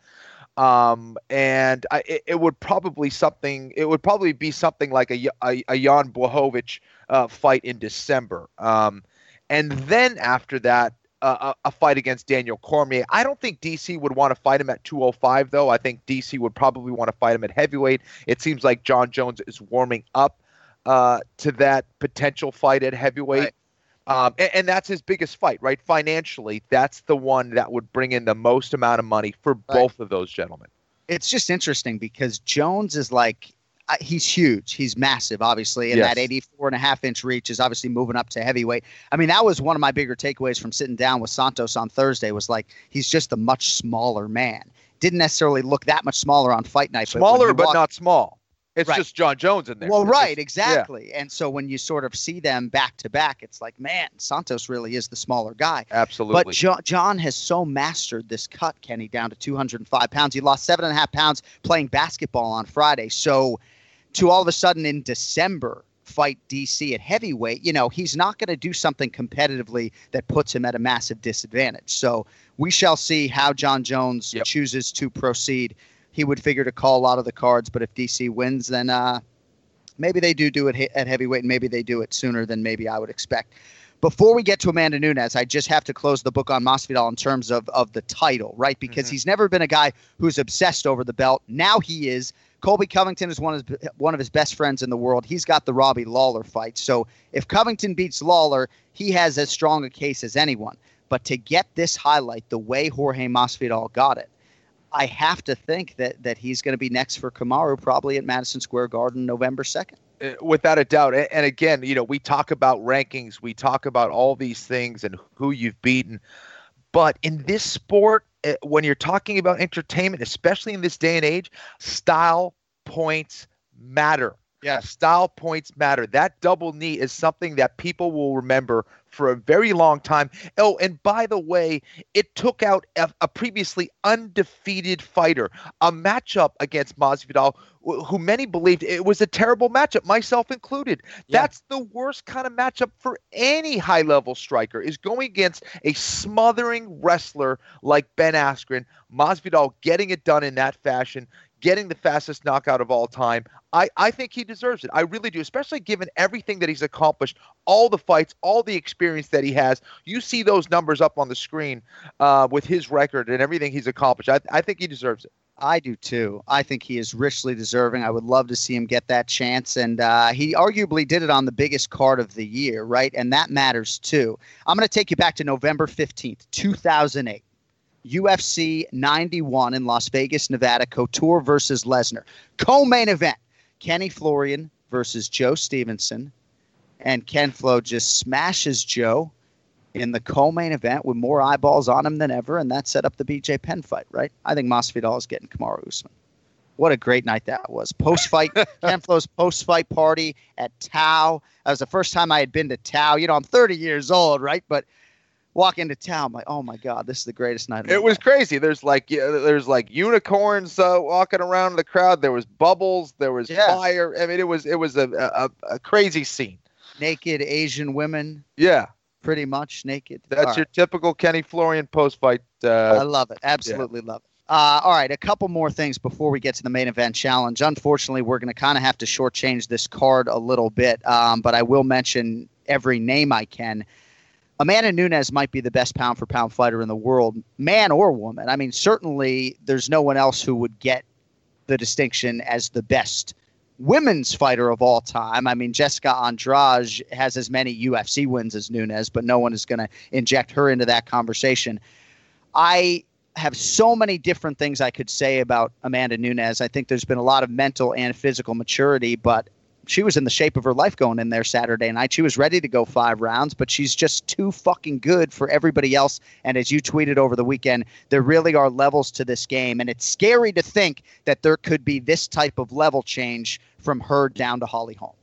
um, and I, it, it would probably something. It would probably be something like a a, a Jan Blachowicz uh, fight in December, um, and then after that, uh, a, a fight against Daniel Cormier. I don't think D C would want to fight him at two oh five, though. I think D C would probably want to fight him at heavyweight. It seems like Jon Jones is warming up Uh, to that potential fight at heavyweight. Right. Um, and, and that's his biggest fight, right? Financially, that's the one that would bring in the most amount of money for right. both of those gentlemen. It's just interesting because Jones is like, uh, he's huge. He's massive, obviously. And yes. that eighty-four and a half inch reach is obviously moving up to heavyweight. I mean, that was one of my bigger takeaways from sitting down with Santos on Thursday was like, he's just a much smaller man. Didn't necessarily look that much smaller on fight night. Smaller, but, but walked, not small. It's right. just Jon Jones in there. Well, it's right, just, exactly. Yeah. And so when you sort of see them back to back, it's like, man, Santos really is the smaller guy. Absolutely. But jo- Jon has so mastered this cut, Kenny, down to two hundred five pounds. He lost seven and a half pounds playing basketball on Friday. So to all of a sudden in December fight D C at heavyweight, you know, he's not going to do something competitively that puts him at a massive disadvantage. So we shall see how Jon Jones yep. chooses to proceed. He would figure to call a lot of the cards, but if D C wins, then uh, maybe they do do it he- at heavyweight, and maybe they do it sooner than maybe I would expect. Before we get to Amanda Nunes, I just have to close the book on Masvidal in terms of, of the title, right? Because mm-hmm. he's never been a guy who's obsessed over the belt. Now he is. Colby Covington is one of his, one of his best friends in the world. He's got the Robbie Lawler fight. So if Covington beats Lawler, he has as strong a case as anyone. But to get this highlight the way Jorge Masvidal got it, I have to think that that he's going to be next for Kamaru probably at Madison Square Garden November second. Without a doubt. And again, you know, we talk about rankings, we talk about all these things and who you've beaten. But in this sport, when you're talking about entertainment, especially in this day and age, style points matter. Yeah, style points matter. That double knee is something that people will remember for a very long time. Oh, and by the way, it took out a, a previously undefeated fighter, a matchup against Masvidal, who many believed it was a terrible matchup, myself included. Yeah. That's the worst kind of matchup for any high-level striker, is going against a smothering wrestler like Ben Askren. Masvidal getting it done in that fashion, getting the fastest knockout of all time. I, I think he deserves it. I really do, especially given everything that he's accomplished, all the fights, all the experience that he has. You see those numbers up on the screen uh, with his record and everything he's accomplished. I, I think he deserves it. I do too. I think he is richly deserving. I would love to see him get that chance. And uh, he arguably did it on the biggest card of the year, right? And that matters too. I'm going to take you back to November fifteenth, two thousand eight. U F C ninety-one in Las Vegas, Nevada, Couture versus Lesnar. Co-main event, Kenny Florian versus Joe Stevenson. And Ken Flo just smashes Joe in the co-main event with more eyeballs on him than ever, and that set up the B J Penn fight, right? I think Masvidal is getting Kamaru Usman. What a great night that was. Post-fight, Ken Flo's post-fight party at Tao. That was the first time I had been to Tao. You know, I'm thirty years old, right? But walk into town, I'm like, oh my God, this is the greatest night of my It was life. crazy. There's like yeah, there's like unicorns uh, walking around in the crowd. There was bubbles. There was Yeah. fire. I mean, it was it was a, a a crazy scene. Naked Asian women, Yeah, pretty much naked. that's All your right. typical Kenny Florian post fight. I Uh, love it. Absolutely love it. Uh, all right, a couple more things before we get to the main event challenge. Unfortunately, we're going to kind of have to shortchange this card a little bit, um, but I will mention every name I can. Amanda Nunes might be the best pound-for-pound fighter in the world, man or woman. I mean, certainly there's no one else who would get the distinction as the best women's fighter of all time. I mean, Jessica Andrade has as many U F C wins as Nunes, but no one is going to inject her into that conversation. I have so many different things I could say about Amanda Nunes. I think there's been a lot of mental and physical maturity, but she was in the shape of her life going in there Saturday night. She was ready to go five rounds, but she's just too fucking good for everybody else. And as you tweeted over the weekend, there really are levels to this game. And it's scary to think that there could be this type of level change from her down to Holly Holm.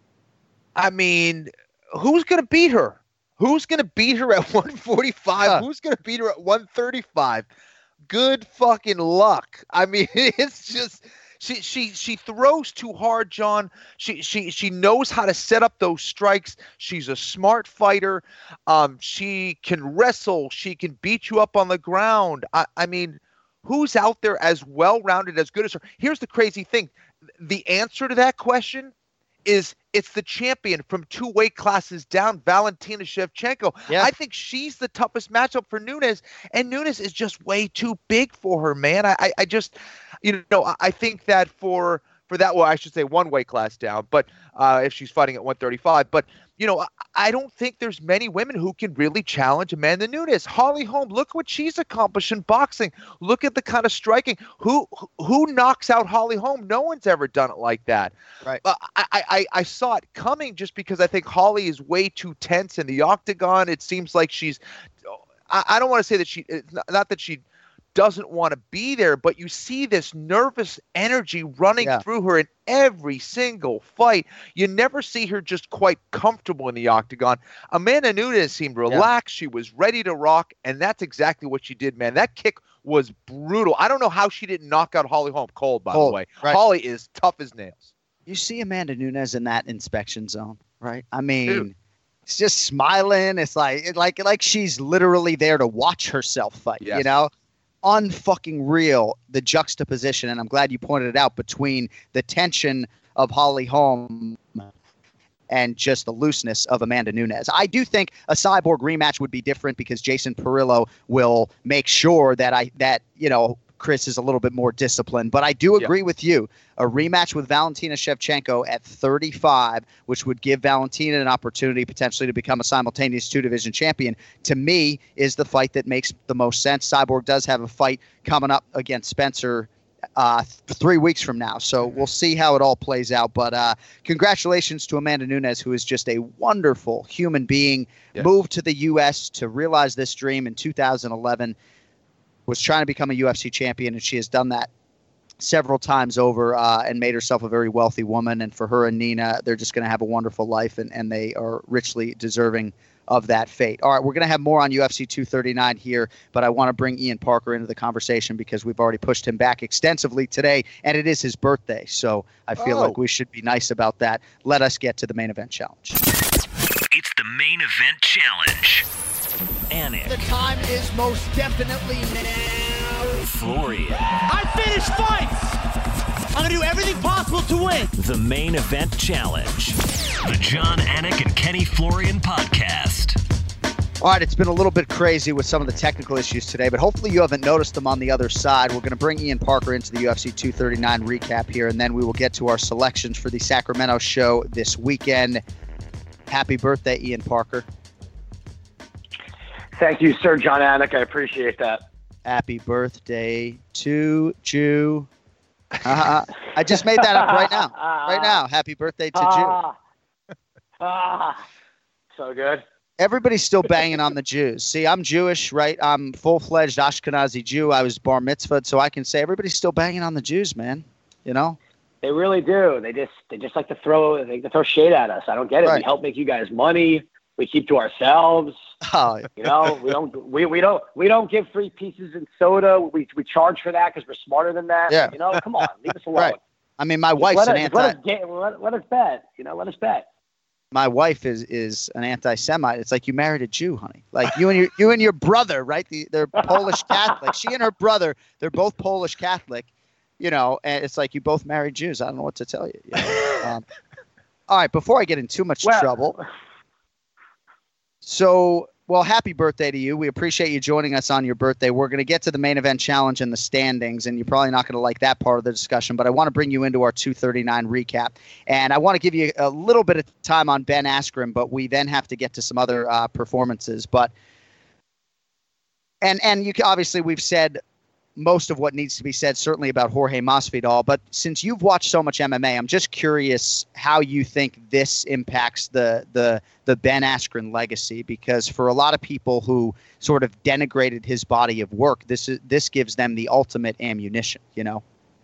I mean, who's going to beat her? Who's going to beat her at one forty-five? Huh. Who's going to beat her at one thirty-five? Good fucking luck. I mean, it's just she she she throws too hard, John. She she she knows how to set up those strikes. She's a smart fighter. Um, she can wrestle. She can beat you up on the ground. I, I mean, who's out there as well-rounded, as good as her? Here's the crazy thing. The answer to that question is it's the champion from two weight classes down, Valentina Shevchenko. Yeah. I think she's the toughest matchup for Nunes, and Nunes is just way too big for her, man. I, I, I just, you know, I, I think that for for that, well, I should say one weight class down, but uh, if she's fighting at one thirty-five, but you know, I, I don't think there's many women who can really challenge Amanda Nunes. Holly Holm, look what she's accomplished in boxing. Look at the kind of striking. Who who knocks out Holly Holm? No one's ever done it like that. Right. Uh, I, I I saw it coming just because I think Holly is way too tense in the octagon. It seems like she's. I, I don't want to say that she. It's not, not that she doesn't want to be there, but you see this nervous energy running Yeah. through her in every single fight. You never see her just quite comfortable in the octagon. Amanda Nunes seemed relaxed. She was ready to rock, and that's exactly what she did, man. That kick was brutal. I don't know how she didn't knock out Holly Holm cold, by Cold, the way. right. Holly is tough as nails. You see Amanda Nunes in that inspection zone, right? I mean, Dude. it's just smiling. It's like it, like like she's literally there to watch herself fight. Yes. You know, unfucking real the juxtaposition, and I'm glad you pointed it out between the tension of Holly Holm and just the looseness of Amanda Nunes. I do think a Cyborg rematch would be different because Jason Perillo will make sure that I that you know. Chris is a little bit more disciplined, but I do agree with you. A rematch with Valentina Shevchenko at thirty-five, which would give Valentina an opportunity potentially to become a simultaneous two-division champion, to me is the fight that makes the most sense. Cyborg does have a fight coming up against Spencer uh, th- three weeks from now, so we'll see how it all plays out. But uh, congratulations to Amanda Nunes, who is just a wonderful human being, Yes. moved to the U S to realize this dream in two thousand eleven. Was trying to become a U F C champion, and she has done that several times over uh, and made herself a very wealthy woman. And for her and Nina, they're just going to have a wonderful life, and, and they are richly deserving of that fate. All right, we're going to have more on U F C two thirty-nine here, but I want to bring Ian Parker into the conversation because we've already pushed him back extensively today, and it is his birthday, so I feel Oh. like we should be nice about that. Let us get to the main event challenge. It's the main event challenge. Anik. The time is most definitely now. Florian. I finish fights! I'm going to do everything possible to win. The main event challenge. The John Anik and Kenny Florian podcast. All right, it's been a little bit crazy with some of the technical issues today, but hopefully you haven't noticed them on the other side. We're going to bring Ian Parker into the U F C two thirty-nine recap here, and then we will get to our selections for the Sacramento show this weekend. Happy birthday, Ian Parker. Thank you, Sir John Anik. I appreciate that. Happy birthday to Jew. Uh, I just made that up right now. Right now. Happy birthday to Jew. Ah, ah, so good. Everybody's still banging on the Jews. See, I'm Jewish, right? I'm full-fledged Ashkenazi Jew. I was bar mitzvahed, so I can say everybody's still banging on the Jews, man. You know? They really do. They just they just like to throw they like to throw shade at us. I don't get it. Right. We help make you guys money. We keep to ourselves. Oh, you know, we don't we, we don't we don't give free pieces in soda. We we charge for that because we're smarter than that. Yeah. You know, come on, leave us alone. Right. I mean, my Just wife's let an us, anti. let us, get, let, let us bet. You know, let us bet. My wife is is an anti-Semite. It's like you married a Jew, honey. Like you and your you and your brother, right? The, they're Polish Catholic. She and her brother, they're both Polish Catholic. You know, and it's like you both married Jews. I don't know what to tell you. you know? um, all right, before I get in too much well, trouble. So, well, happy birthday to you. We appreciate you joining us on your birthday. We're going to get to the main event challenge and the standings, and you're probably not going to like that part of the discussion, but I want to bring you into our two thirty-nine recap. And I want to give you a little bit of time on Ben Askren, but we then have to get to some other uh, performances. But and and you can, obviously we've said most of what needs to be said, certainly about Jorge Masvidal. But since you've watched so much M M A, I'm just curious how you think this impacts the the the Ben Askren legacy, because for a lot of people who sort of denigrated his body of work, this is this gives them the ultimate ammunition, you know?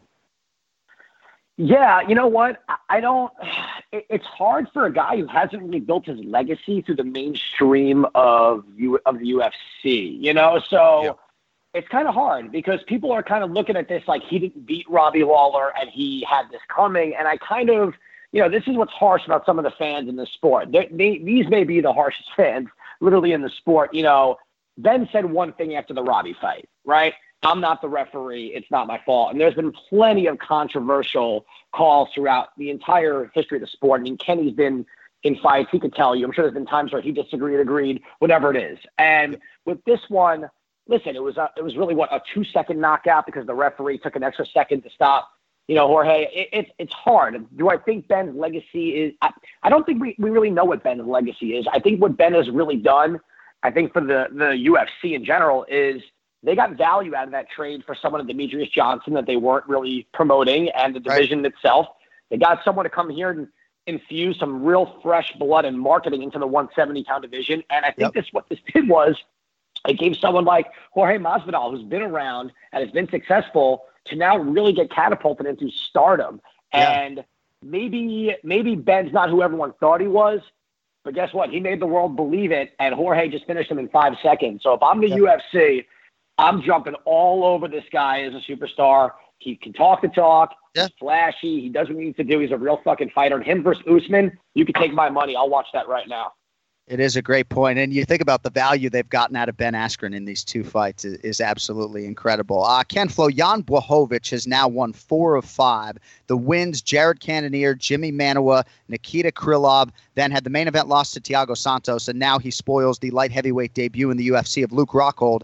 Yeah, you know what? I don't. It, it's hard for a guy who hasn't really built his legacy through the mainstream of you of the U F C. You know, so. Yeah. It's kind of hard because people are kind of looking at this like he didn't beat Robbie Lawler and he had this coming. And I kind of, you know, this is what's harsh about some of the fans in the sport. They, they, these may be the harshest fans literally in the sport. You know, Ben said one thing after the Robbie fight, right? I'm not the referee. It's not my fault. And there's been plenty of controversial calls throughout the entire history of the sport. I mean, Kenny's been in fights. He could tell you. I'm sure there's been times where he disagreed, agreed, whatever it is. And with this one, listen, it was a, it was really what a two second knockout because the referee took an extra second to stop. You know, Jorge. It, it's it's hard. Do I think Ben's legacy is? I, I don't think we, we really know what Ben's legacy is. I think what Ben has really done, I think for the the U F C in general, is they got value out of that trade for someone like Demetrius Johnson that they weren't really promoting, and the division right. itself. They got someone to come here and infuse some real fresh blood and marketing into the one seventy pound division. And I think yep. this what this did was. It gave someone like Jorge Masvidal, who's been around and has been successful, to now really get catapulted into stardom. Yeah. And maybe maybe Ben's not who everyone thought he was, but guess what? He made the world believe it, and Jorge just finished him in five seconds. So if I'm the yeah. U F C, I'm jumping all over this guy as a superstar. He can talk the talk. Yeah. He's flashy. He does what he needs to do. He's a real fucking fighter. And him versus Usman, you can take my money. I'll watch that right now. It is a great point. And you think about the value they've gotten out of Ben Askren in these two fights is, is absolutely incredible. Uh, Ken Flo, Jan Blachowicz has now won four of five. The wins, Jared Cannonier, Jimmy Manuwa, Nikita Krylov, then had the main event loss to Thiago Santos, and now he spoils the light heavyweight debut in the U F C of Luke Rockhold.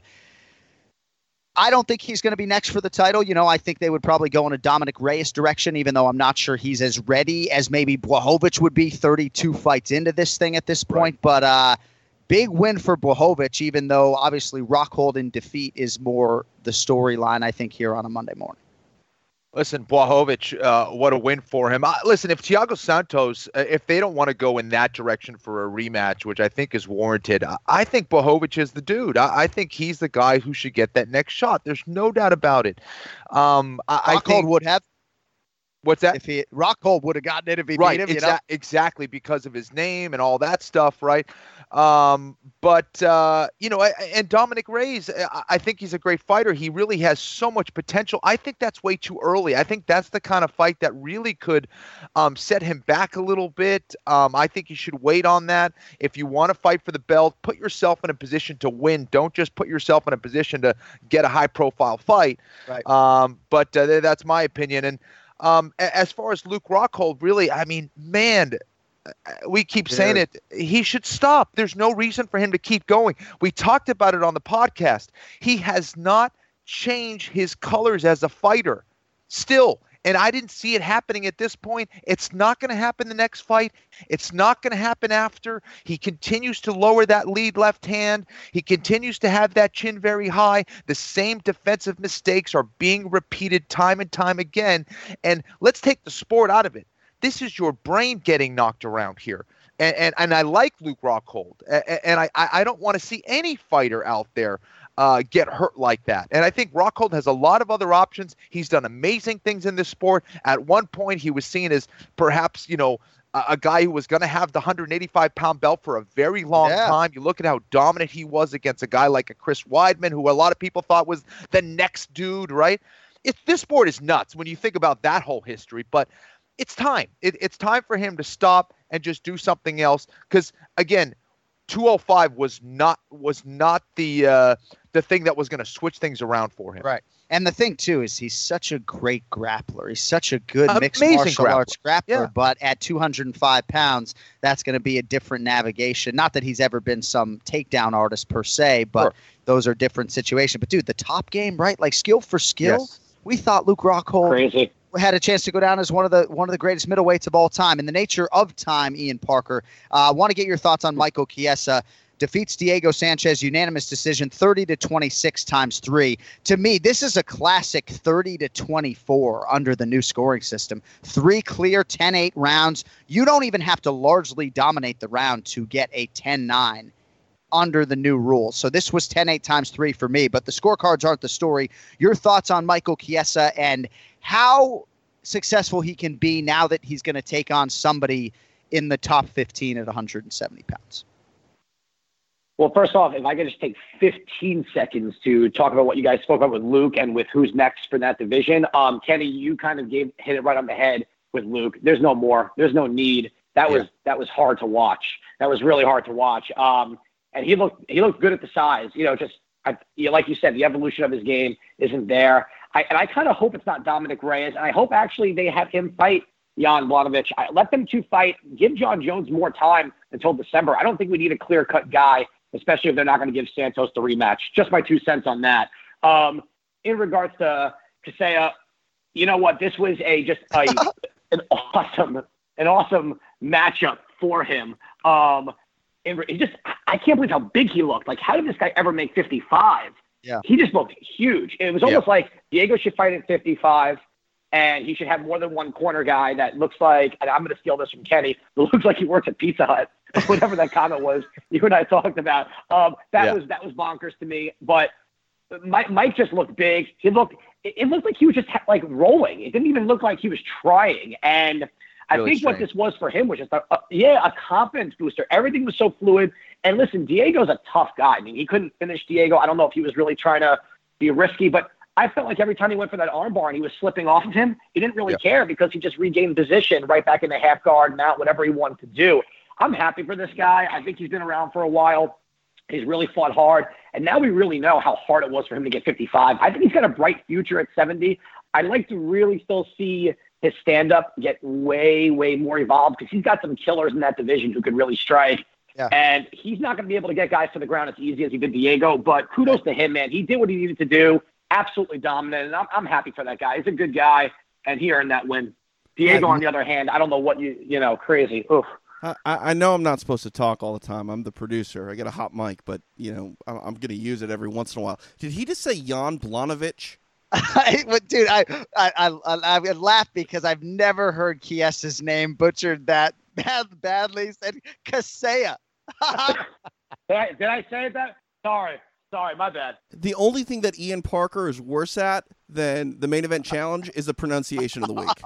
I don't think he's going to be next for the title. You know, I think they would probably go in a Dominic Reyes direction, even though I'm not sure he's as ready as maybe Blachowicz would be thirty-two fights into this thing at this point. Right. But uh, big win for Blachowicz, even though obviously Rockhold in defeat is more the storyline, I think, here on a Monday morning. Listen, Blachowicz, uh, what a win for him. Uh, listen, if Thiago Santos, uh, if they don't want to go in that direction for a rematch, which I think is warranted, I, I think Blachowicz is the dude. I, I think he's the guy who should get that next shot. There's no doubt about it. Um, I, I think would have. What's that? If he Rockhold would have gotten it if he right, beat him, exa- you know? exactly, because of his name and all that stuff, right? Um, but uh, you know, and Dominic Reyes, I think he's a great fighter. He really has so much potential. I think that's way too early. I think that's the kind of fight that really could um, set him back a little bit. Um, I think you should wait on that. If you want to fight for the belt, put yourself in a position to win. Don't just put yourself in a position to get a high-profile fight. Right. Um, but uh, that's my opinion. And Um, as far as Luke Rockhold, really, I mean, man, we keep saying yeah. it. He should stop. There's no reason for him to keep going. We talked about it on the podcast. He has not changed his colors as a fighter still. And I didn't see it happening at this point. It's not going to happen the next fight. It's not going to happen after. He continues to lower that lead left hand. He continues to have that chin very high. The same defensive mistakes are being repeated time and time again. And let's take the sport out of it. This is your brain getting knocked around here. And and, and I like Luke Rockhold. And, and I, I don't want to see any fighter out there Uh, get hurt like that. And I think Rockhold has a lot of other options. He's done amazing things in this sport. At one point, he was seen as perhaps, you know, a, a guy who was going to have the one eighty-five pound belt for a very long Yeah. time. You look at how dominant he was against a guy like a Chris Weidman, who a lot of people thought was the next dude, right? It's, this sport is nuts when you think about that whole history, but it's time. It, it's time for him to stop and just do something else. Because again, two oh five was not was not the uh, the thing that was going to switch things around for him. Right. And the thing, too, is he's such a great grappler. He's such a good mixed Amazing martial grappler. arts grappler. Yeah. But at two hundred five pounds, that's going to be a different navigation. Not that he's ever been some takedown artist per se, but Sure. those are different situations. But, dude, the top game, right? Like, skill for skill, Yes. we thought Luke Rockhold Crazy. had a chance to go down as one of the one of the greatest middleweights of all time. In the nature of time, Ian Parker, I uh, want to get your thoughts on Michael Chiesa. Defeats Diego Sanchez, unanimous decision, thirty to twenty-six times three. To me, this is a classic thirty to twenty-four under the new scoring system. Three clear ten eight rounds. You don't even have to largely dominate the round to get a ten nine under the new rules. So this was ten eight times three for me, but the scorecards aren't the story. Your thoughts on Michael Chiesa and how successful he can be now that he's going to take on somebody in the top fifteen at one hundred seventy pounds? Well, first off, if I could just take fifteen seconds to talk about what you guys spoke about with Luke and with who's next for that division. Um, Kenny, you kind of gave hit it right on the head with Luke. There's no more. There's no need. That was Yeah. that was hard to watch. That was really hard to watch. Um, and he looked he looked good at the size. You know, just I, you know, like you said, the evolution of his game isn't there. I, and I kind of hope it's not Dominic Reyes, and I hope actually they have him fight Jan Blachowicz. I, let them two fight. Give John Jones more time until December. I don't think we need a clear-cut guy, especially if they're not going to give Santos the rematch. Just my two cents on that. Um, in regards to Chiesa, you know what? This was a just a, an awesome, an awesome matchup for him. Um, and he just, I can't believe how big he looked. Like, how did this guy ever make fifty-five? Yeah. He just looked huge. It was almost like Diego should fight at fifty-five, and he should have more than one corner guy that looks like, and I'm going to steal this from Kenny, that looks like he works at Pizza Hut, whatever that comment was you and I talked about. Um, that Yeah. was that was bonkers to me. But Mike, Mike just looked big. He looked, it, it looked like he was just like rolling. It didn't even look like he was trying. And I Really think what strange. this was for him was just a, a yeah, a confidence booster. Everything was so fluid. And listen, Diego's a tough guy. I mean, he couldn't finish Diego. I don't know if he was really trying to be risky, but I felt like every time he went for that armbar and he was slipping off of him, he didn't really Yeah. care because he just regained position right back in the half guard, mount, whatever he wanted to do. I'm happy for this guy. I think he's been around for a while. He's really fought hard. And now we really know how hard it was for him to get fifty-five. I think he's got a bright future at seventy. I'd like to really still see his stand-up get way, way more evolved because he's got some killers in that division who could really strike. Yeah. And he's not going to be able to get guys to the ground as easy as he did Diego, but kudos to him, man. He did what he needed to do. Absolutely dominant, and I'm, I'm happy for that guy. He's a good guy, and he earned that win. Diego, on the other hand, I don't know what you, you know, crazy. Oof. I, I know I'm not supposed to talk all the time. I'm the producer. I got a hot mic, but, you know, I'm, I'm going to use it every once in a while. Did he just say Jan Blachowicz? I, but dude, I, I I I I laugh because I've never heard Chiesa's name butchered that bad, badly. Said Kasea. Did I, did I say that? Sorry. Sorry, my bad. The only thing that Ian Parker is worse at than the main event challenge is the pronunciation of the week.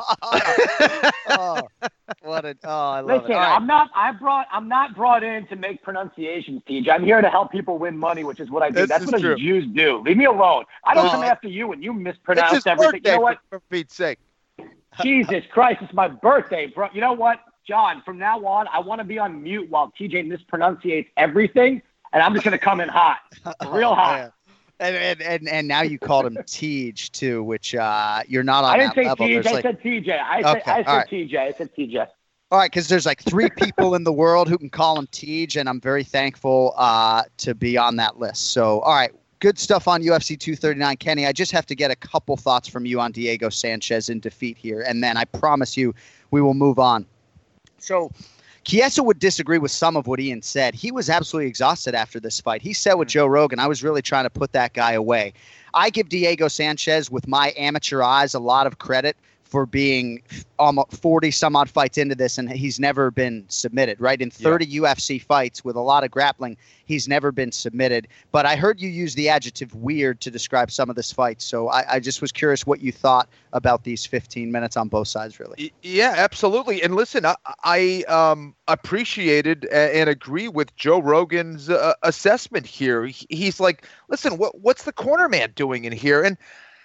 oh, what a oh, I love Listen, it. All right. I'm not. I brought. I'm not brought in to make pronunciations, T J. I'm here to help people win money, which is what I do. This That's is what true. us Jews do. Leave me alone. I don't Oh. come after you when you It's mispronounce his everything. birthday, You know what? for, for Pete's sake. Jesus Christ, it's my birthday, bro. You know what, John? From now on, I want to be on mute while T J mispronunciates everything, and I'm just gonna come in hot, real hot. Man. And, and and and now you called him Tej too, which uh, you're not on I didn't that say level. T J. There's I like- said T J. I said, Okay, I said all right. T J. I said T J. All right, because there's like three people in the world who can call him Tej, and I'm very thankful uh, to be on that list. So, all right, good stuff on U F C two thirty-nine. Kenny, I just have to get a couple thoughts from you on Diego Sanchez in defeat here, and then I promise you we will move on. So, Chiesa would disagree with some of what Ian said. He was absolutely exhausted after this fight. He said with Joe Rogan, I was really trying to put that guy away. I give Diego Sanchez, with my amateur eyes, a lot of credit for being almost forty some odd fights into this, and he's never been submitted, right? In thirty yeah. U F C fights with a lot of grappling, he's never been submitted. But I heard you use the adjective weird to describe some of this fight. So I, I just was curious what you thought about these fifteen minutes on both sides, really. Yeah, absolutely. And listen, I, I um, appreciated and agree with Joe Rogan's uh, assessment here. He's like, listen, what, what's the corner man doing in here? And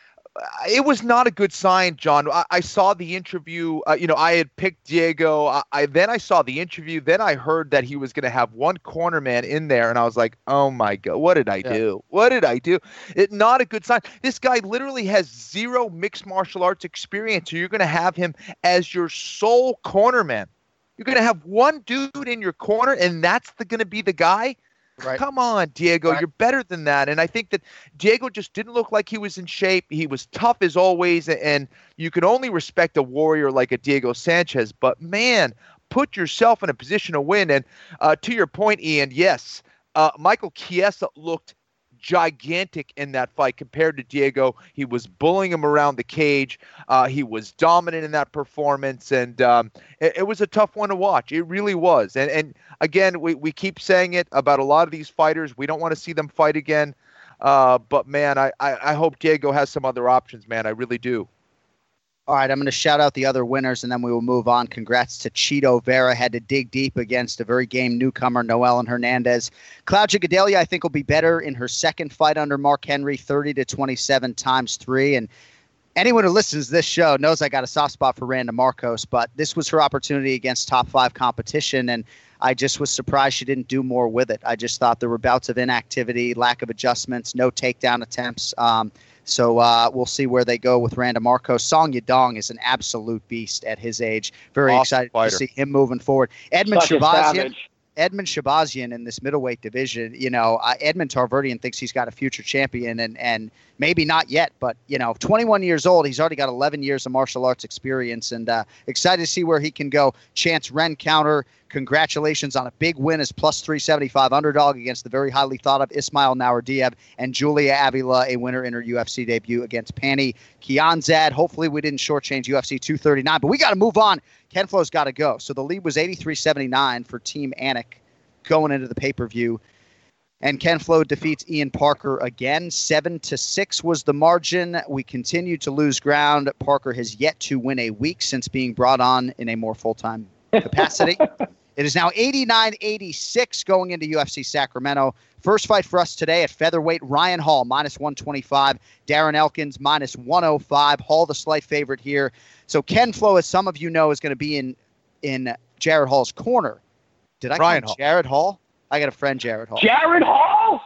it was not a good sign, John. I, I saw the interview. Uh, you know, I had picked Diego. I, I then I saw the interview. Then I heard that he was going to have one corner man in there, and I was like, "Oh my God, what did I yeah. do? What did I do?" It not a good sign. This guy literally has zero mixed martial arts experience. So you're going to have him as your sole corner man. You're going to have one dude in your corner, and that's going to be the guy. Right. Come on, Diego, right. You're better than that. And I think that Diego just didn't look like he was in shape. He was tough as always, and you can only respect a warrior like a Diego Sanchez. But, man, put yourself in a position to win. And uh, to your point, Ian, yes, uh, Michael Chiesa looked gigantic in that fight compared to Diego. He was bullying him around the cage. Uh, he was dominant in that performance, and um, it, it was a tough one to watch. It really was. And and again, we, we keep saying it about a lot of these fighters. We don't want to see them fight again. Uh, but, man, I, I, I hope Diego has some other options, man. I really do. All right, I'm going to shout out the other winners, and then we will move on. Congrats to Chito Vera. Had to dig deep against a very game newcomer, Noelle and Hernandez. Claudia Gadelha, I think, will be better in her second fight under Mark Henry, thirty to twenty-seven times three. And anyone who listens to this show knows I got a soft spot for Randa Marcos, but this was her opportunity against top five competition, and I just was surprised she didn't do more with it. I just thought there were bouts of inactivity, lack of adjustments, no takedown attempts. Um, So uh, we'll see where they go with Randa Marcos. Song Yadong is an absolute beast at his age. Very awesome excited fighter. To see him moving forward. Edmund Shabazian, Edmund Shabazian in this middleweight division. You know, uh, Edmund Tarverdian thinks he's got a future champion, and and maybe not yet, but you know, twenty-one years old. He's already got eleven years of martial arts experience, and uh, excited to see where he can go. Chance Rencounter. Congratulations on a big win as plus three seventy-five underdog against the very highly thought of Ismail Naurdiev, and Julia Avila, a winner in her U F C debut against Pani Kianzad. Hopefully we didn't shortchange U F C two thirty-nine, but we got to move on. Ken Flo's got to go. So the lead was eighty-three seventy-nine for Team Anik going into the pay-per-view. And Ken Flo defeats Ian Parker again. Seven to six was the margin. We continue to lose ground. Parker has yet to win a week since being brought on in a more full-time capacity. It is now eighty-nine eighty-six going into U F C Sacramento. First fight for us today at featherweight, Ryan Hall, minus one twenty-five. Darren Elkins, minus one oh five. Hall, the slight favorite here. So Ken Flo, as some of you know, is going to be in in Jared Hall's corner. Did I Ryan call Hall. Jared Hall? I got a friend, Jared Hall. Jared Hall?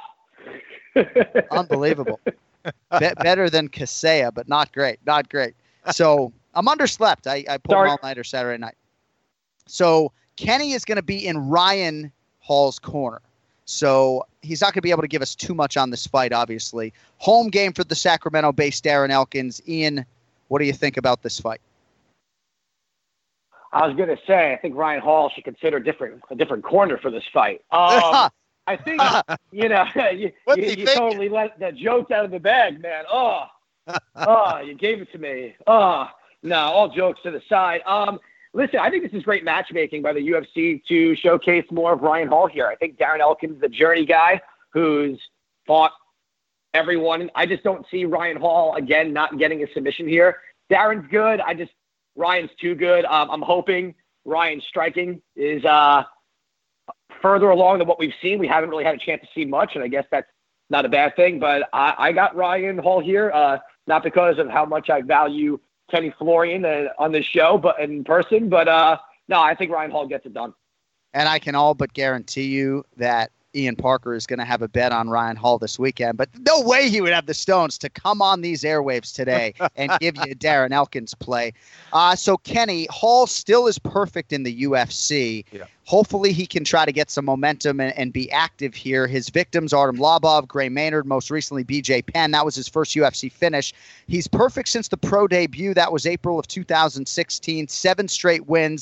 Unbelievable. Be- better than Kaseya, but not great. Not great. So I'm underslept. I, I pulled an all-nighter Saturday night. So Kenny is going to be in Ryan Hall's corner. So he's not going to be able to give us too much on this fight, obviously. Home game for the Sacramento-based Darren Elkins. Ian, what do you think about this fight? I was going to say, I think Ryan Hall should consider different a different corner for this fight. Um, I think, you know, you, you, you, you totally let the jokes out of the bag, man. Oh, oh, you gave it to me. Oh, no, all jokes to the side. Um, Listen, I think this is great matchmaking by the U F C to showcase more of Ryan Hall here. I think Darren Elkins, the journey guy who's fought everyone. I just don't see Ryan Hall, again, not getting a submission here. Darren's good. I just, Ryan's too good. Um, I'm hoping Ryan's striking is uh, further along than what we've seen. We haven't really had a chance to see much, and I guess that's not a bad thing. But I, I got Ryan Hall here, uh, not because of how much I value Kenny Florian uh, on this show, but in person. But uh, no, I think Ryan Hall gets it done. And I can all but guarantee you that Ian Parker is going to have a bet on Ryan Hall this weekend. But no way he would have the stones to come on these airwaves today and give you a Darren Elkins play. Uh, so, Kenny, Hall still is perfect in the U F C. Yeah. Hopefully he can try to get some momentum and, and be active here. His victims, Artem Lobov, Gray Maynard, most recently B J Penn. That was his first U F C finish. He's perfect since the pro debut. That was April of two thousand sixteen. Seven straight wins.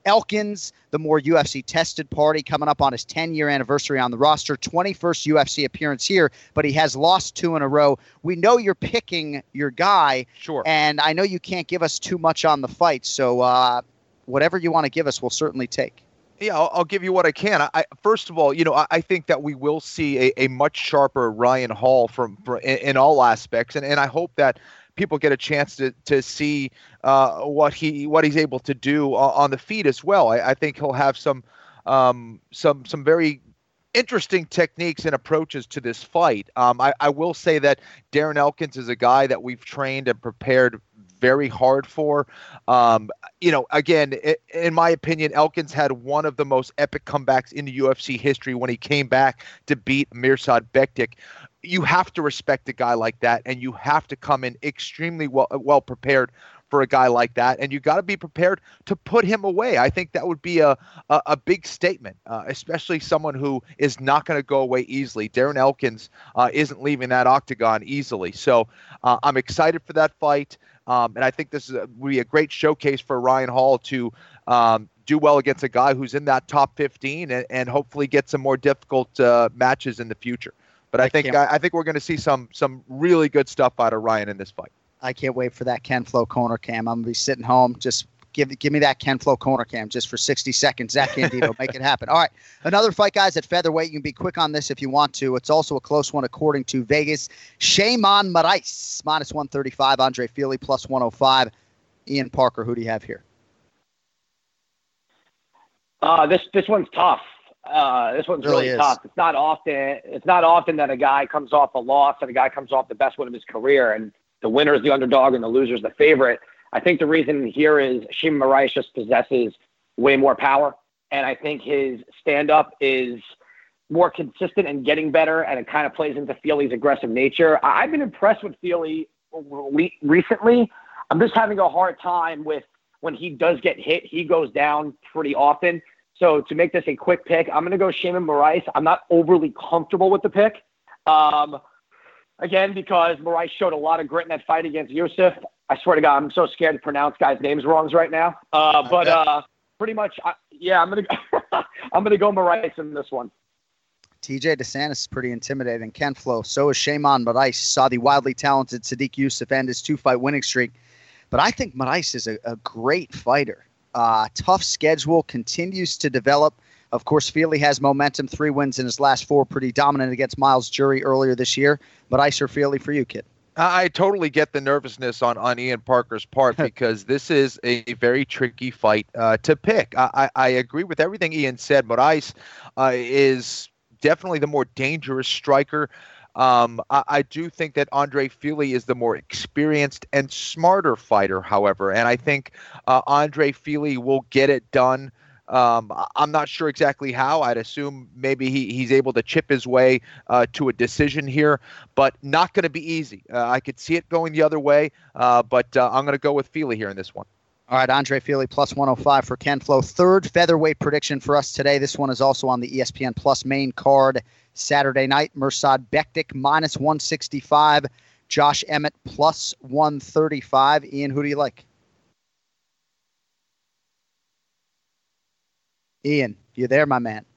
Elkins, the more U F C-tested party, coming up on his ten-year anniversary on the roster, twenty-first U F C appearance here, but he has lost two in a row. We know you're picking your guy, sure, and I know you can't give us too much on the fight, so uh, whatever you want to give us, we'll certainly take. Yeah, I'll, I'll give you what I can. I, I first of all, you know, I, I think that we will see a, a much sharper Ryan Hall from, from in, in all aspects, and, and I hope that people get a chance to to see uh, what he what he's able to do on the feet as well. I, I think he'll have some um, some some very interesting techniques and approaches to this fight. Um, I, I will say that Darren Elkins is a guy that we've trained and prepared very hard for. Um, you know, again, it, in my opinion, Elkins had one of the most epic comebacks in the U F C history when he came back to beat Mirsad Bektic. You have to respect a guy like that, and you have to come in extremely well well prepared for a guy like that, and you got to be prepared to put him away. I think that would be a a, a big statement, uh, especially someone who is not going to go away easily. Darren Elkins uh, isn't leaving that octagon easily, so uh, I'm excited for that fight, um, and I think this is a, will be a great showcase for Ryan Hall to um, do well against a guy who's in that top fifteen, and, and hopefully get some more difficult uh, matches in the future. But I, I think I, I think we're going to see some some really good stuff out of Ryan in this fight. I can't wait for that Ken Flo corner cam. I'm gonna be sitting home. Just give give me that Ken Flo corner cam just for sixty seconds. Zach Candido, make it happen. All right, another fight, guys, at featherweight. You can be quick on this if you want to. It's also a close one according to Vegas. Shayman Moraes minus one thirty-five. Andre Fili plus one oh five. Ian Parker, who do you have here? Uh, this this one's tough. Uh, this one's really, really tough. It's not often. It's not often that a guy comes off a loss and a guy comes off the best win of his career, and the winner is the underdog and the loser is the favorite. I think the reason here is Shayman Moraes just possesses way more power, and I think his stand-up is more consistent and getting better, and it kind of plays into Fili's aggressive nature. I- I've been impressed with Fili re- recently. I'm just having a hard time with when he does get hit, he goes down pretty often. So to make this a quick pick, I'm going to go Shayman Moraes. I'm not overly comfortable with the pick. Um, again, because Moraes showed a lot of grit in that fight against Yusuf. I swear to God, I'm so scared to pronounce guys' names wrong right now. Uh, but uh, pretty much, I, yeah, I'm going to I'm going to go Moraes in this one. T J DeSantis is pretty intimidating. Ken Flo, so is Shayman Moraes. Saw the wildly talented Sadiq Yusuf end his two-fight winning streak. But I think Moraes is a, a great fighter. Uh, tough schedule, continues to develop. Of course, Fili has momentum, three wins in his last four, pretty dominant against Miles Jury earlier this year. But Moraes or Fili for you, kid? I totally get the nervousness on, on Ian Parker's part because this is a very tricky fight uh, to pick. I, I, I agree with everything Ian said. Moraes uh, is definitely the more dangerous striker. Um, I, I do think that Andre Fili is the more experienced and smarter fighter, however, and I think uh, Andre Fili will get it done. Um, I'm not sure exactly how. I'd assume maybe he, he's able to chip his way uh, to a decision here, but not going to be easy. Uh, I could see it going the other way, uh, but uh, I'm going to go with Fili here in this one. All right, Andre Fili plus one oh five for Ken Flo. Third featherweight prediction for us today. This one is also on the E S P N Plus main card Saturday night. Mirsad Bektic minus one sixty-five. Josh Emmett plus one thirty-five. Ian, who do you like? Ian, you there, my man?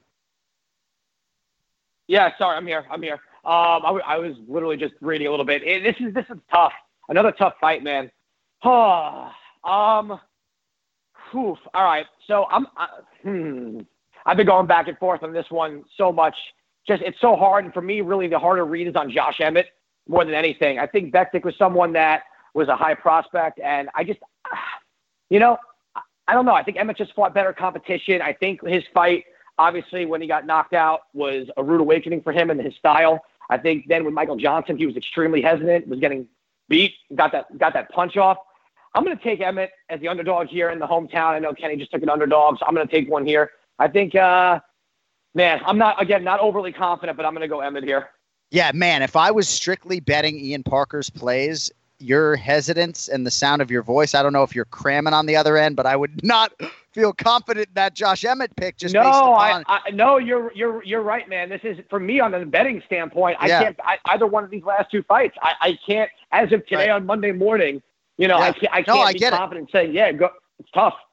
Yeah, sorry, I'm here. I'm here. Um, I, w- I was literally just reading a little bit. It, this is this is tough. Another tough fight, man. Oh, um, oof. All right. So I'm. Uh, hmm. I've been going back and forth on this one so much. Just it's so hard, and for me, really, the harder read is on Josh Emmett more than anything. I think Bektic was someone that was a high prospect, and I just, you know, I don't know. I think Emmett just fought better competition. I think his fight, obviously, when he got knocked out, was a rude awakening for him and his style. I think then with Michael Johnson, he was extremely hesitant, was getting beat, got that got that punch off. I'm going to take Emmett as the underdog here in the hometown. I know Kenny just took an underdog, so I'm going to take one here. I think, uh, man, I'm not, again, not overly confident, but I'm going to go Emmett here. Yeah, man, if I was strictly betting Ian Parker's plays, your hesitance and the sound of your voice, I don't know if you're cramming on the other end, but I would not feel confident in that Josh Emmett pick just no, based upon... I, I, no, you're you're you're right, man. This is, for me, on the betting standpoint, I Yeah. can't, I, either one of these last two fights, I, I can't, as of today Right. on Monday morning, you know, Yeah. I can't, I No, can't I be get it. confident saying, yeah, go, it's tough.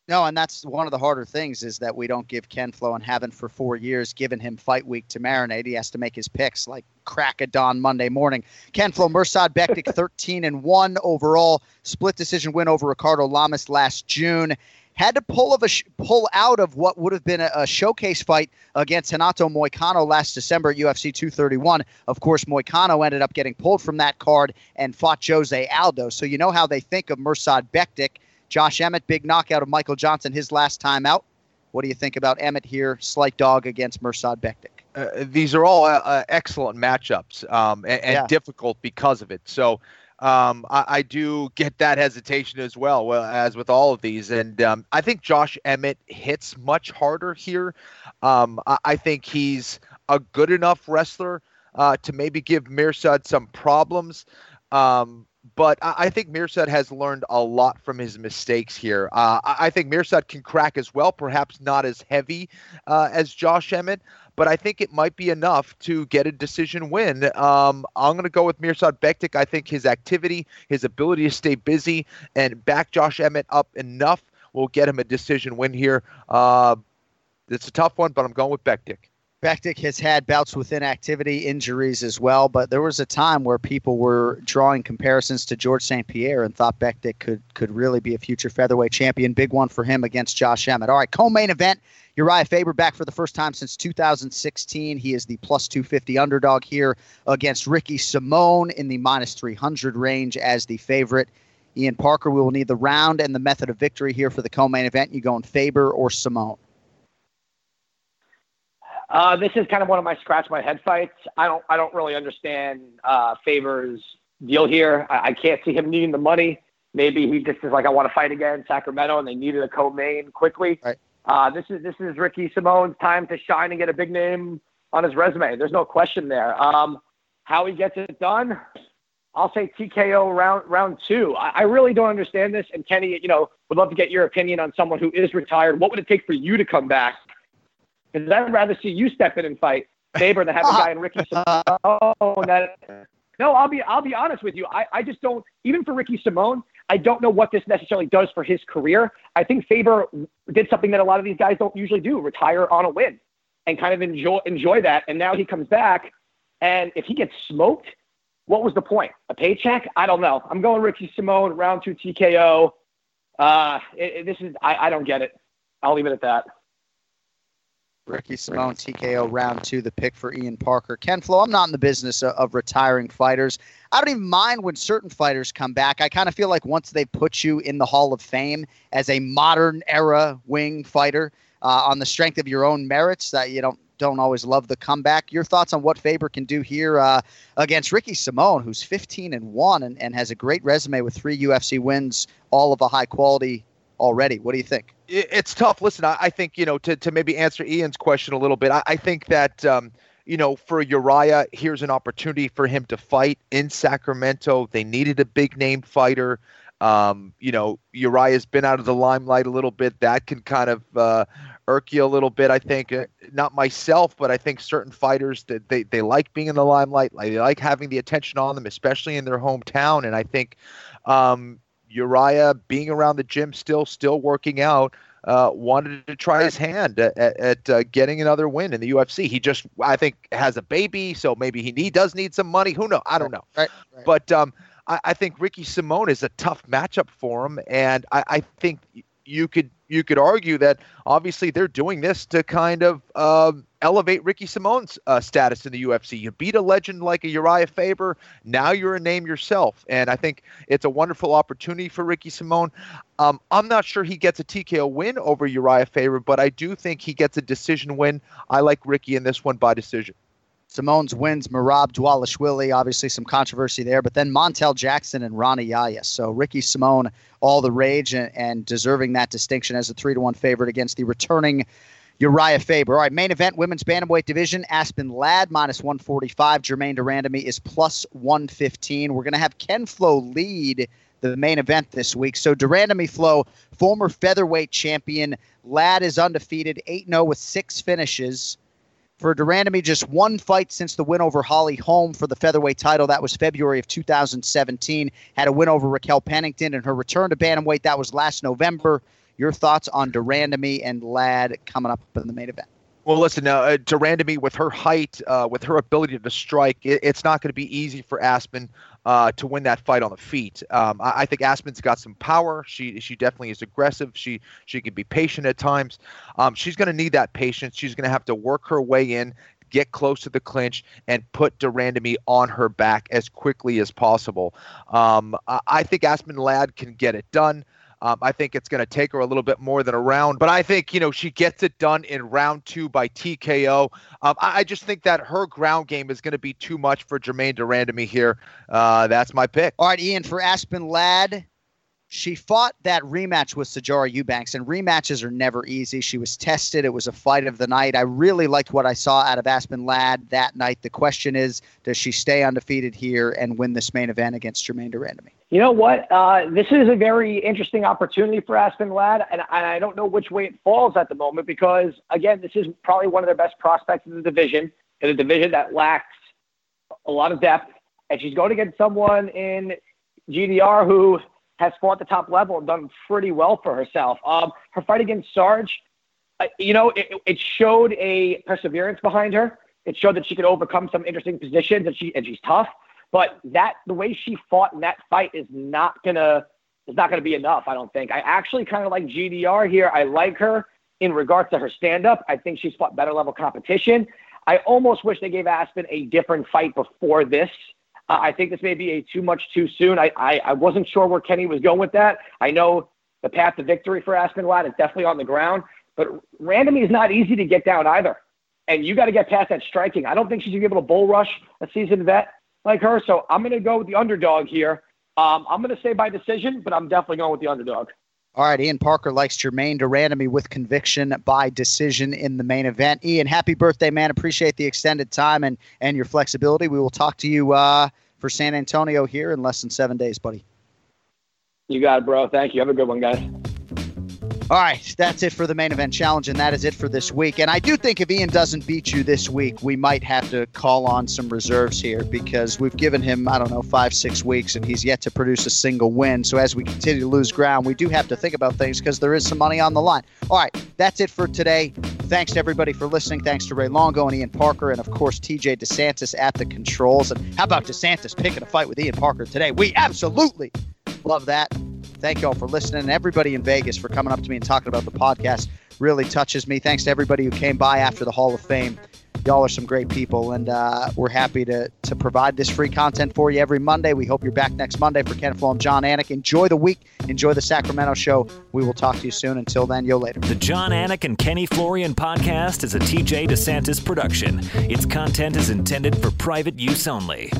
No, and that's one of the harder things is that we don't give Ken Flo, and haven't for four years, given him fight week to marinate. He has to make his picks like crack of dawn Monday morning. Ken Flo, Mirsad Bektic, thirteen and one overall, split decision win over Ricardo Lamas last June. Had to pull of a sh- pull out of what would have been a, a showcase fight against Renato Moicano last December at U F C two thirty-one. Of course, Moicano ended up getting pulled from that card and fought Jose Aldo. So you know how they think of Mirsad Bektic. Josh Emmett, big knockout of Michael Johnson his last time out. What do you think about Emmett here? Slight dog against Mirsad Bektic. Uh, these are all uh, excellent matchups um, and, and yeah. difficult because of it. So um, I, I do get that hesitation as well, well as with all of these. And um, I think Josh Emmett hits much harder here. Um, I, I think he's a good enough wrestler uh, to maybe give Mirsad some problems. Um, But I think Mirsad has learned a lot from his mistakes here. Uh, I think Mirsad can crack as well, perhaps not as heavy uh, as Josh Emmett, but I think it might be enough to get a decision win. Um, I'm going to go with Mirsad Bektic. I think his activity, his ability to stay busy and back Josh Emmett up enough will get him a decision win here. Uh, it's a tough one, but I'm going with Bektic. Bektic has had bouts with inactivity, injuries as well, but there was a time where people were drawing comparisons to George Saint Pierre and thought Bektic could could really be a future featherweight champion. Big one for him against Josh Emmett. All right, co-main event, Uriah Faber back for the first time since two thousand sixteen. He is the plus two fifty underdog here against Ricky Simone in the minus three hundred range as the favorite. Ian Parker, we will need the round and the method of victory here for the co-main event. You going Faber or Simone? Uh, this is kind of one of my scratch my head fights. I don't I don't really understand uh, Faber's deal here. I, I can't see him needing the money. Maybe he just is like, I want to fight again in Sacramento, and they needed a co-main quickly. Right. Uh, this is this is Ricky Simone's time to shine and get a big name on his resume. There's no question there. Um, how he gets it done, I'll say T K O round round two. I, I really don't understand this. And Kenny, you know, would love to get your opinion on someone who is retired. What would it take for you to come back? Because I'd rather see you step in and fight Faber than have a guy in Ricky Simone. That, no, I'll be I'll be honest with you. I, I just don't, even for Ricky Simone, I don't know what this necessarily does for his career. I think Faber did something that a lot of these guys don't usually do, retire on a win and kind of enjoy enjoy that. And now he comes back, and if he gets smoked, what was the point? A paycheck? I don't know. I'm going Ricky Simone, round two T K O. Uh, it, it, this is I, I don't get it. I'll leave it at that. Ricky Simone, T K O round two, the pick for Ian Parker. Ken Flo, I'm not in the business of, of retiring fighters. I don't even mind when certain fighters come back. I kind of feel like once they put you in the Hall of Fame as a modern era wing fighter uh, on the strength of your own merits, that you don't don't always love the comeback. Your thoughts on what Faber can do here uh, against Ricky Simone, who's fifteen and one and, and has a great resume with three U F C wins, all of a high quality already. What do you think? It's tough. Listen, I, I think, you know, to, to maybe answer Ian's question a little bit, I, I think that, um, you know, for Uriah, here's an opportunity for him to fight in Sacramento. They needed a big name fighter. Um, you know, Uriah's been out of the limelight a little bit. That can kind of uh, irk you a little bit, I think. Uh, not myself, but I think certain fighters, that they, they like being in the limelight. Like, they like having the attention on them, especially in their hometown. And I think um, Uriah, being around the gym still, still working out, uh, wanted to try his hand at, at, at uh, getting another win in the U F C. He just, I think, has a baby, so maybe he need, does need some money. Who knows? I don't know. Right, right. But um, I, I think Ricky Simone is a tough matchup for him, and I, I think you could you could argue that obviously they're doing this to kind of um, elevate Ricky Simone's uh, status in the U F C. You beat a legend like a Uriah Faber, now you're a name yourself, and I think it's a wonderful opportunity for Ricky Simone. Um, I'm not sure he gets a T K O win over Uriah Faber, but I do think he gets a decision win. I like Ricky in this one by decision. Simone's wins Merab Dvalishvili, obviously some controversy there, but then Montel Jackson and Ronnie Yaya. So Ricky Simone, all the rage and, and deserving that distinction as a three to one favorite against the returning Uriah Faber. All right, main event, women's bantamweight division, Aspen Ladd minus one forty-five. Jermaine Durandamy is plus one fifteen. We're going to have Ken Flo lead the main event this week. So Durandamy, Flo, former featherweight champion. Ladd is undefeated, eight and oh with six finishes. For Durandamy, just one fight since the win over Holly Holm for the featherweight title. That was February of two thousand seventeen. Had a win over Raquel Pennington in her return to bantamweight. That was last November. Your thoughts on de Randamie and Ladd coming up in the main event? Well, listen, uh, de Randamie, with her height, uh, with her ability to strike, it, it's not going to be easy for Aspen uh, to win that fight on the feet. Um, I, I think Aspen's got some power. She she definitely is aggressive. She she can be patient at times. Um, she's going to need that patience. She's going to have to work her way in, get close to the clinch, and put de Randamie on her back as quickly as possible. Um, I, I think Aspen Ladd can get it done. Um, I think it's going to take her a little bit more than a round, but I think, you know, she gets it done in round two by T K O. Um, I, I just think that her ground game is going to be too much for Germaine de Randamie here. Uh, that's my pick. All right, Ian, for Aspen Ladd, she fought that rematch with Sijara Eubanks, and rematches are never easy. She was tested. It was a fight of the night. I really liked what I saw out of Aspen Ladd that night. The question is, does she stay undefeated here and win this main event against Germaine de Randamie? You know what? Uh, this is a very interesting opportunity for Aspen Ladd, and, and I don't know which way it falls at the moment because, again, this is probably one of their best prospects in the division, in a division that lacks a lot of depth, and she's going against someone in G D R who has fought at the top level and done pretty well for herself. Um, her fight against Sarge, uh, you know, it, it showed a perseverance behind her. It showed that she could overcome some interesting positions, and she and she's tough. But that the way she fought in that fight is not gonna is not gonna be enough. I don't think. I actually kind of like G D R here. I like her in regards to her stand-up. I think she's fought better level competition. I almost wish they gave Aspen a different fight before this. Uh, I think this may be a too much too soon. I, I I wasn't sure where Kenny was going with that. I know the path to victory for Aspen Ladd is definitely on the ground, but Randamie is not easy to get down either. And you got to get past that striking. I don't think she's going to be able to bull rush a seasoned vet like her. So I'm going to go with the underdog here. Um, I'm going to say by decision, but I'm definitely going with the underdog. All right, Ian Parker likes Germaine de Randamie with conviction by decision in the main event. Ian, happy birthday, man. Appreciate the extended time and, and your flexibility. We will talk to you uh, for San Antonio here in less than seven days, buddy. You got it, bro. Thank you. Have a good one, guys. All right, that's it for the main event challenge, and that is it for this week. And I do think if Ian doesn't beat you this week, we might have to call on some reserves here because we've given him, I don't know, five, six weeks, and he's yet to produce a single win. So as we continue to lose ground, we do have to think about things because there is some money on the line. All right, that's it for today. Thanks to everybody for listening. Thanks to Ray Longo and Ian Parker, and, of course, T J DeSantis at the controls. And how about DeSantis picking a fight with Ian Parker today? We absolutely love that. Thank you all for listening, and everybody in Vegas for coming up to me and talking about the podcast. Really touches me. Thanks to everybody who came by after the Hall of Fame. Y'all are some great people, and uh, we're happy to to provide this free content for you every Monday. We hope you're back next Monday. For Ken Flo, I'm John Anik. Enjoy the week. Enjoy the Sacramento show. We will talk to you soon. Until then, yo later. The John Anik and Kenny Florian podcast is a T J DeSantis production. Its content is intended for private use only.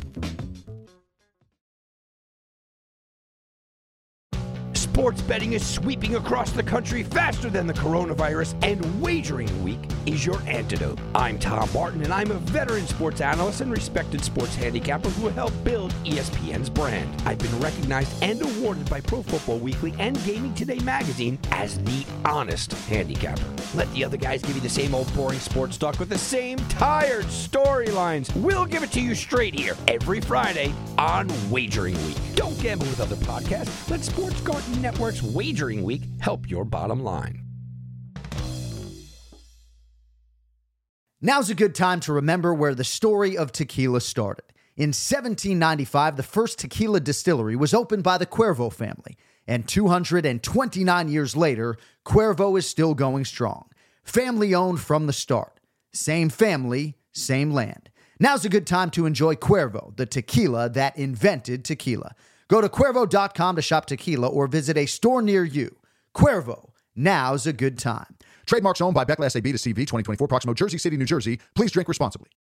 Sports betting is sweeping across the country faster than the coronavirus, and Wagering Week is your antidote. I'm Tom Barton, and I'm a veteran sports analyst and respected sports handicapper who helped build E S P N's brand. I've been recognized and awarded by Pro Football Weekly and Gaming Today magazine as the honest handicapper. Let the other guys give you the same old boring sports talk with the same tired storylines. We'll give it to you straight here every Friday on Wagering Week. Don't gamble with other podcasts. Let Sports Garden Network's Wagering Week help your bottom line. Now's a good time to remember where the story of tequila started. In seventeen ninety-five, the first tequila distillery was opened by the Cuervo family, and two hundred twenty-nine years later, Cuervo is still going strong. Family-owned from the start. Same family, same land. Now's a good time to enjoy Cuervo, the tequila that invented tequila. Go to Cuervo dot com to shop tequila or visit a store near you. Cuervo, now's a good time. Trademarks owned by Beckless A B to C V twenty twenty-four, Proximo, Jersey City, New Jersey. Please drink responsibly.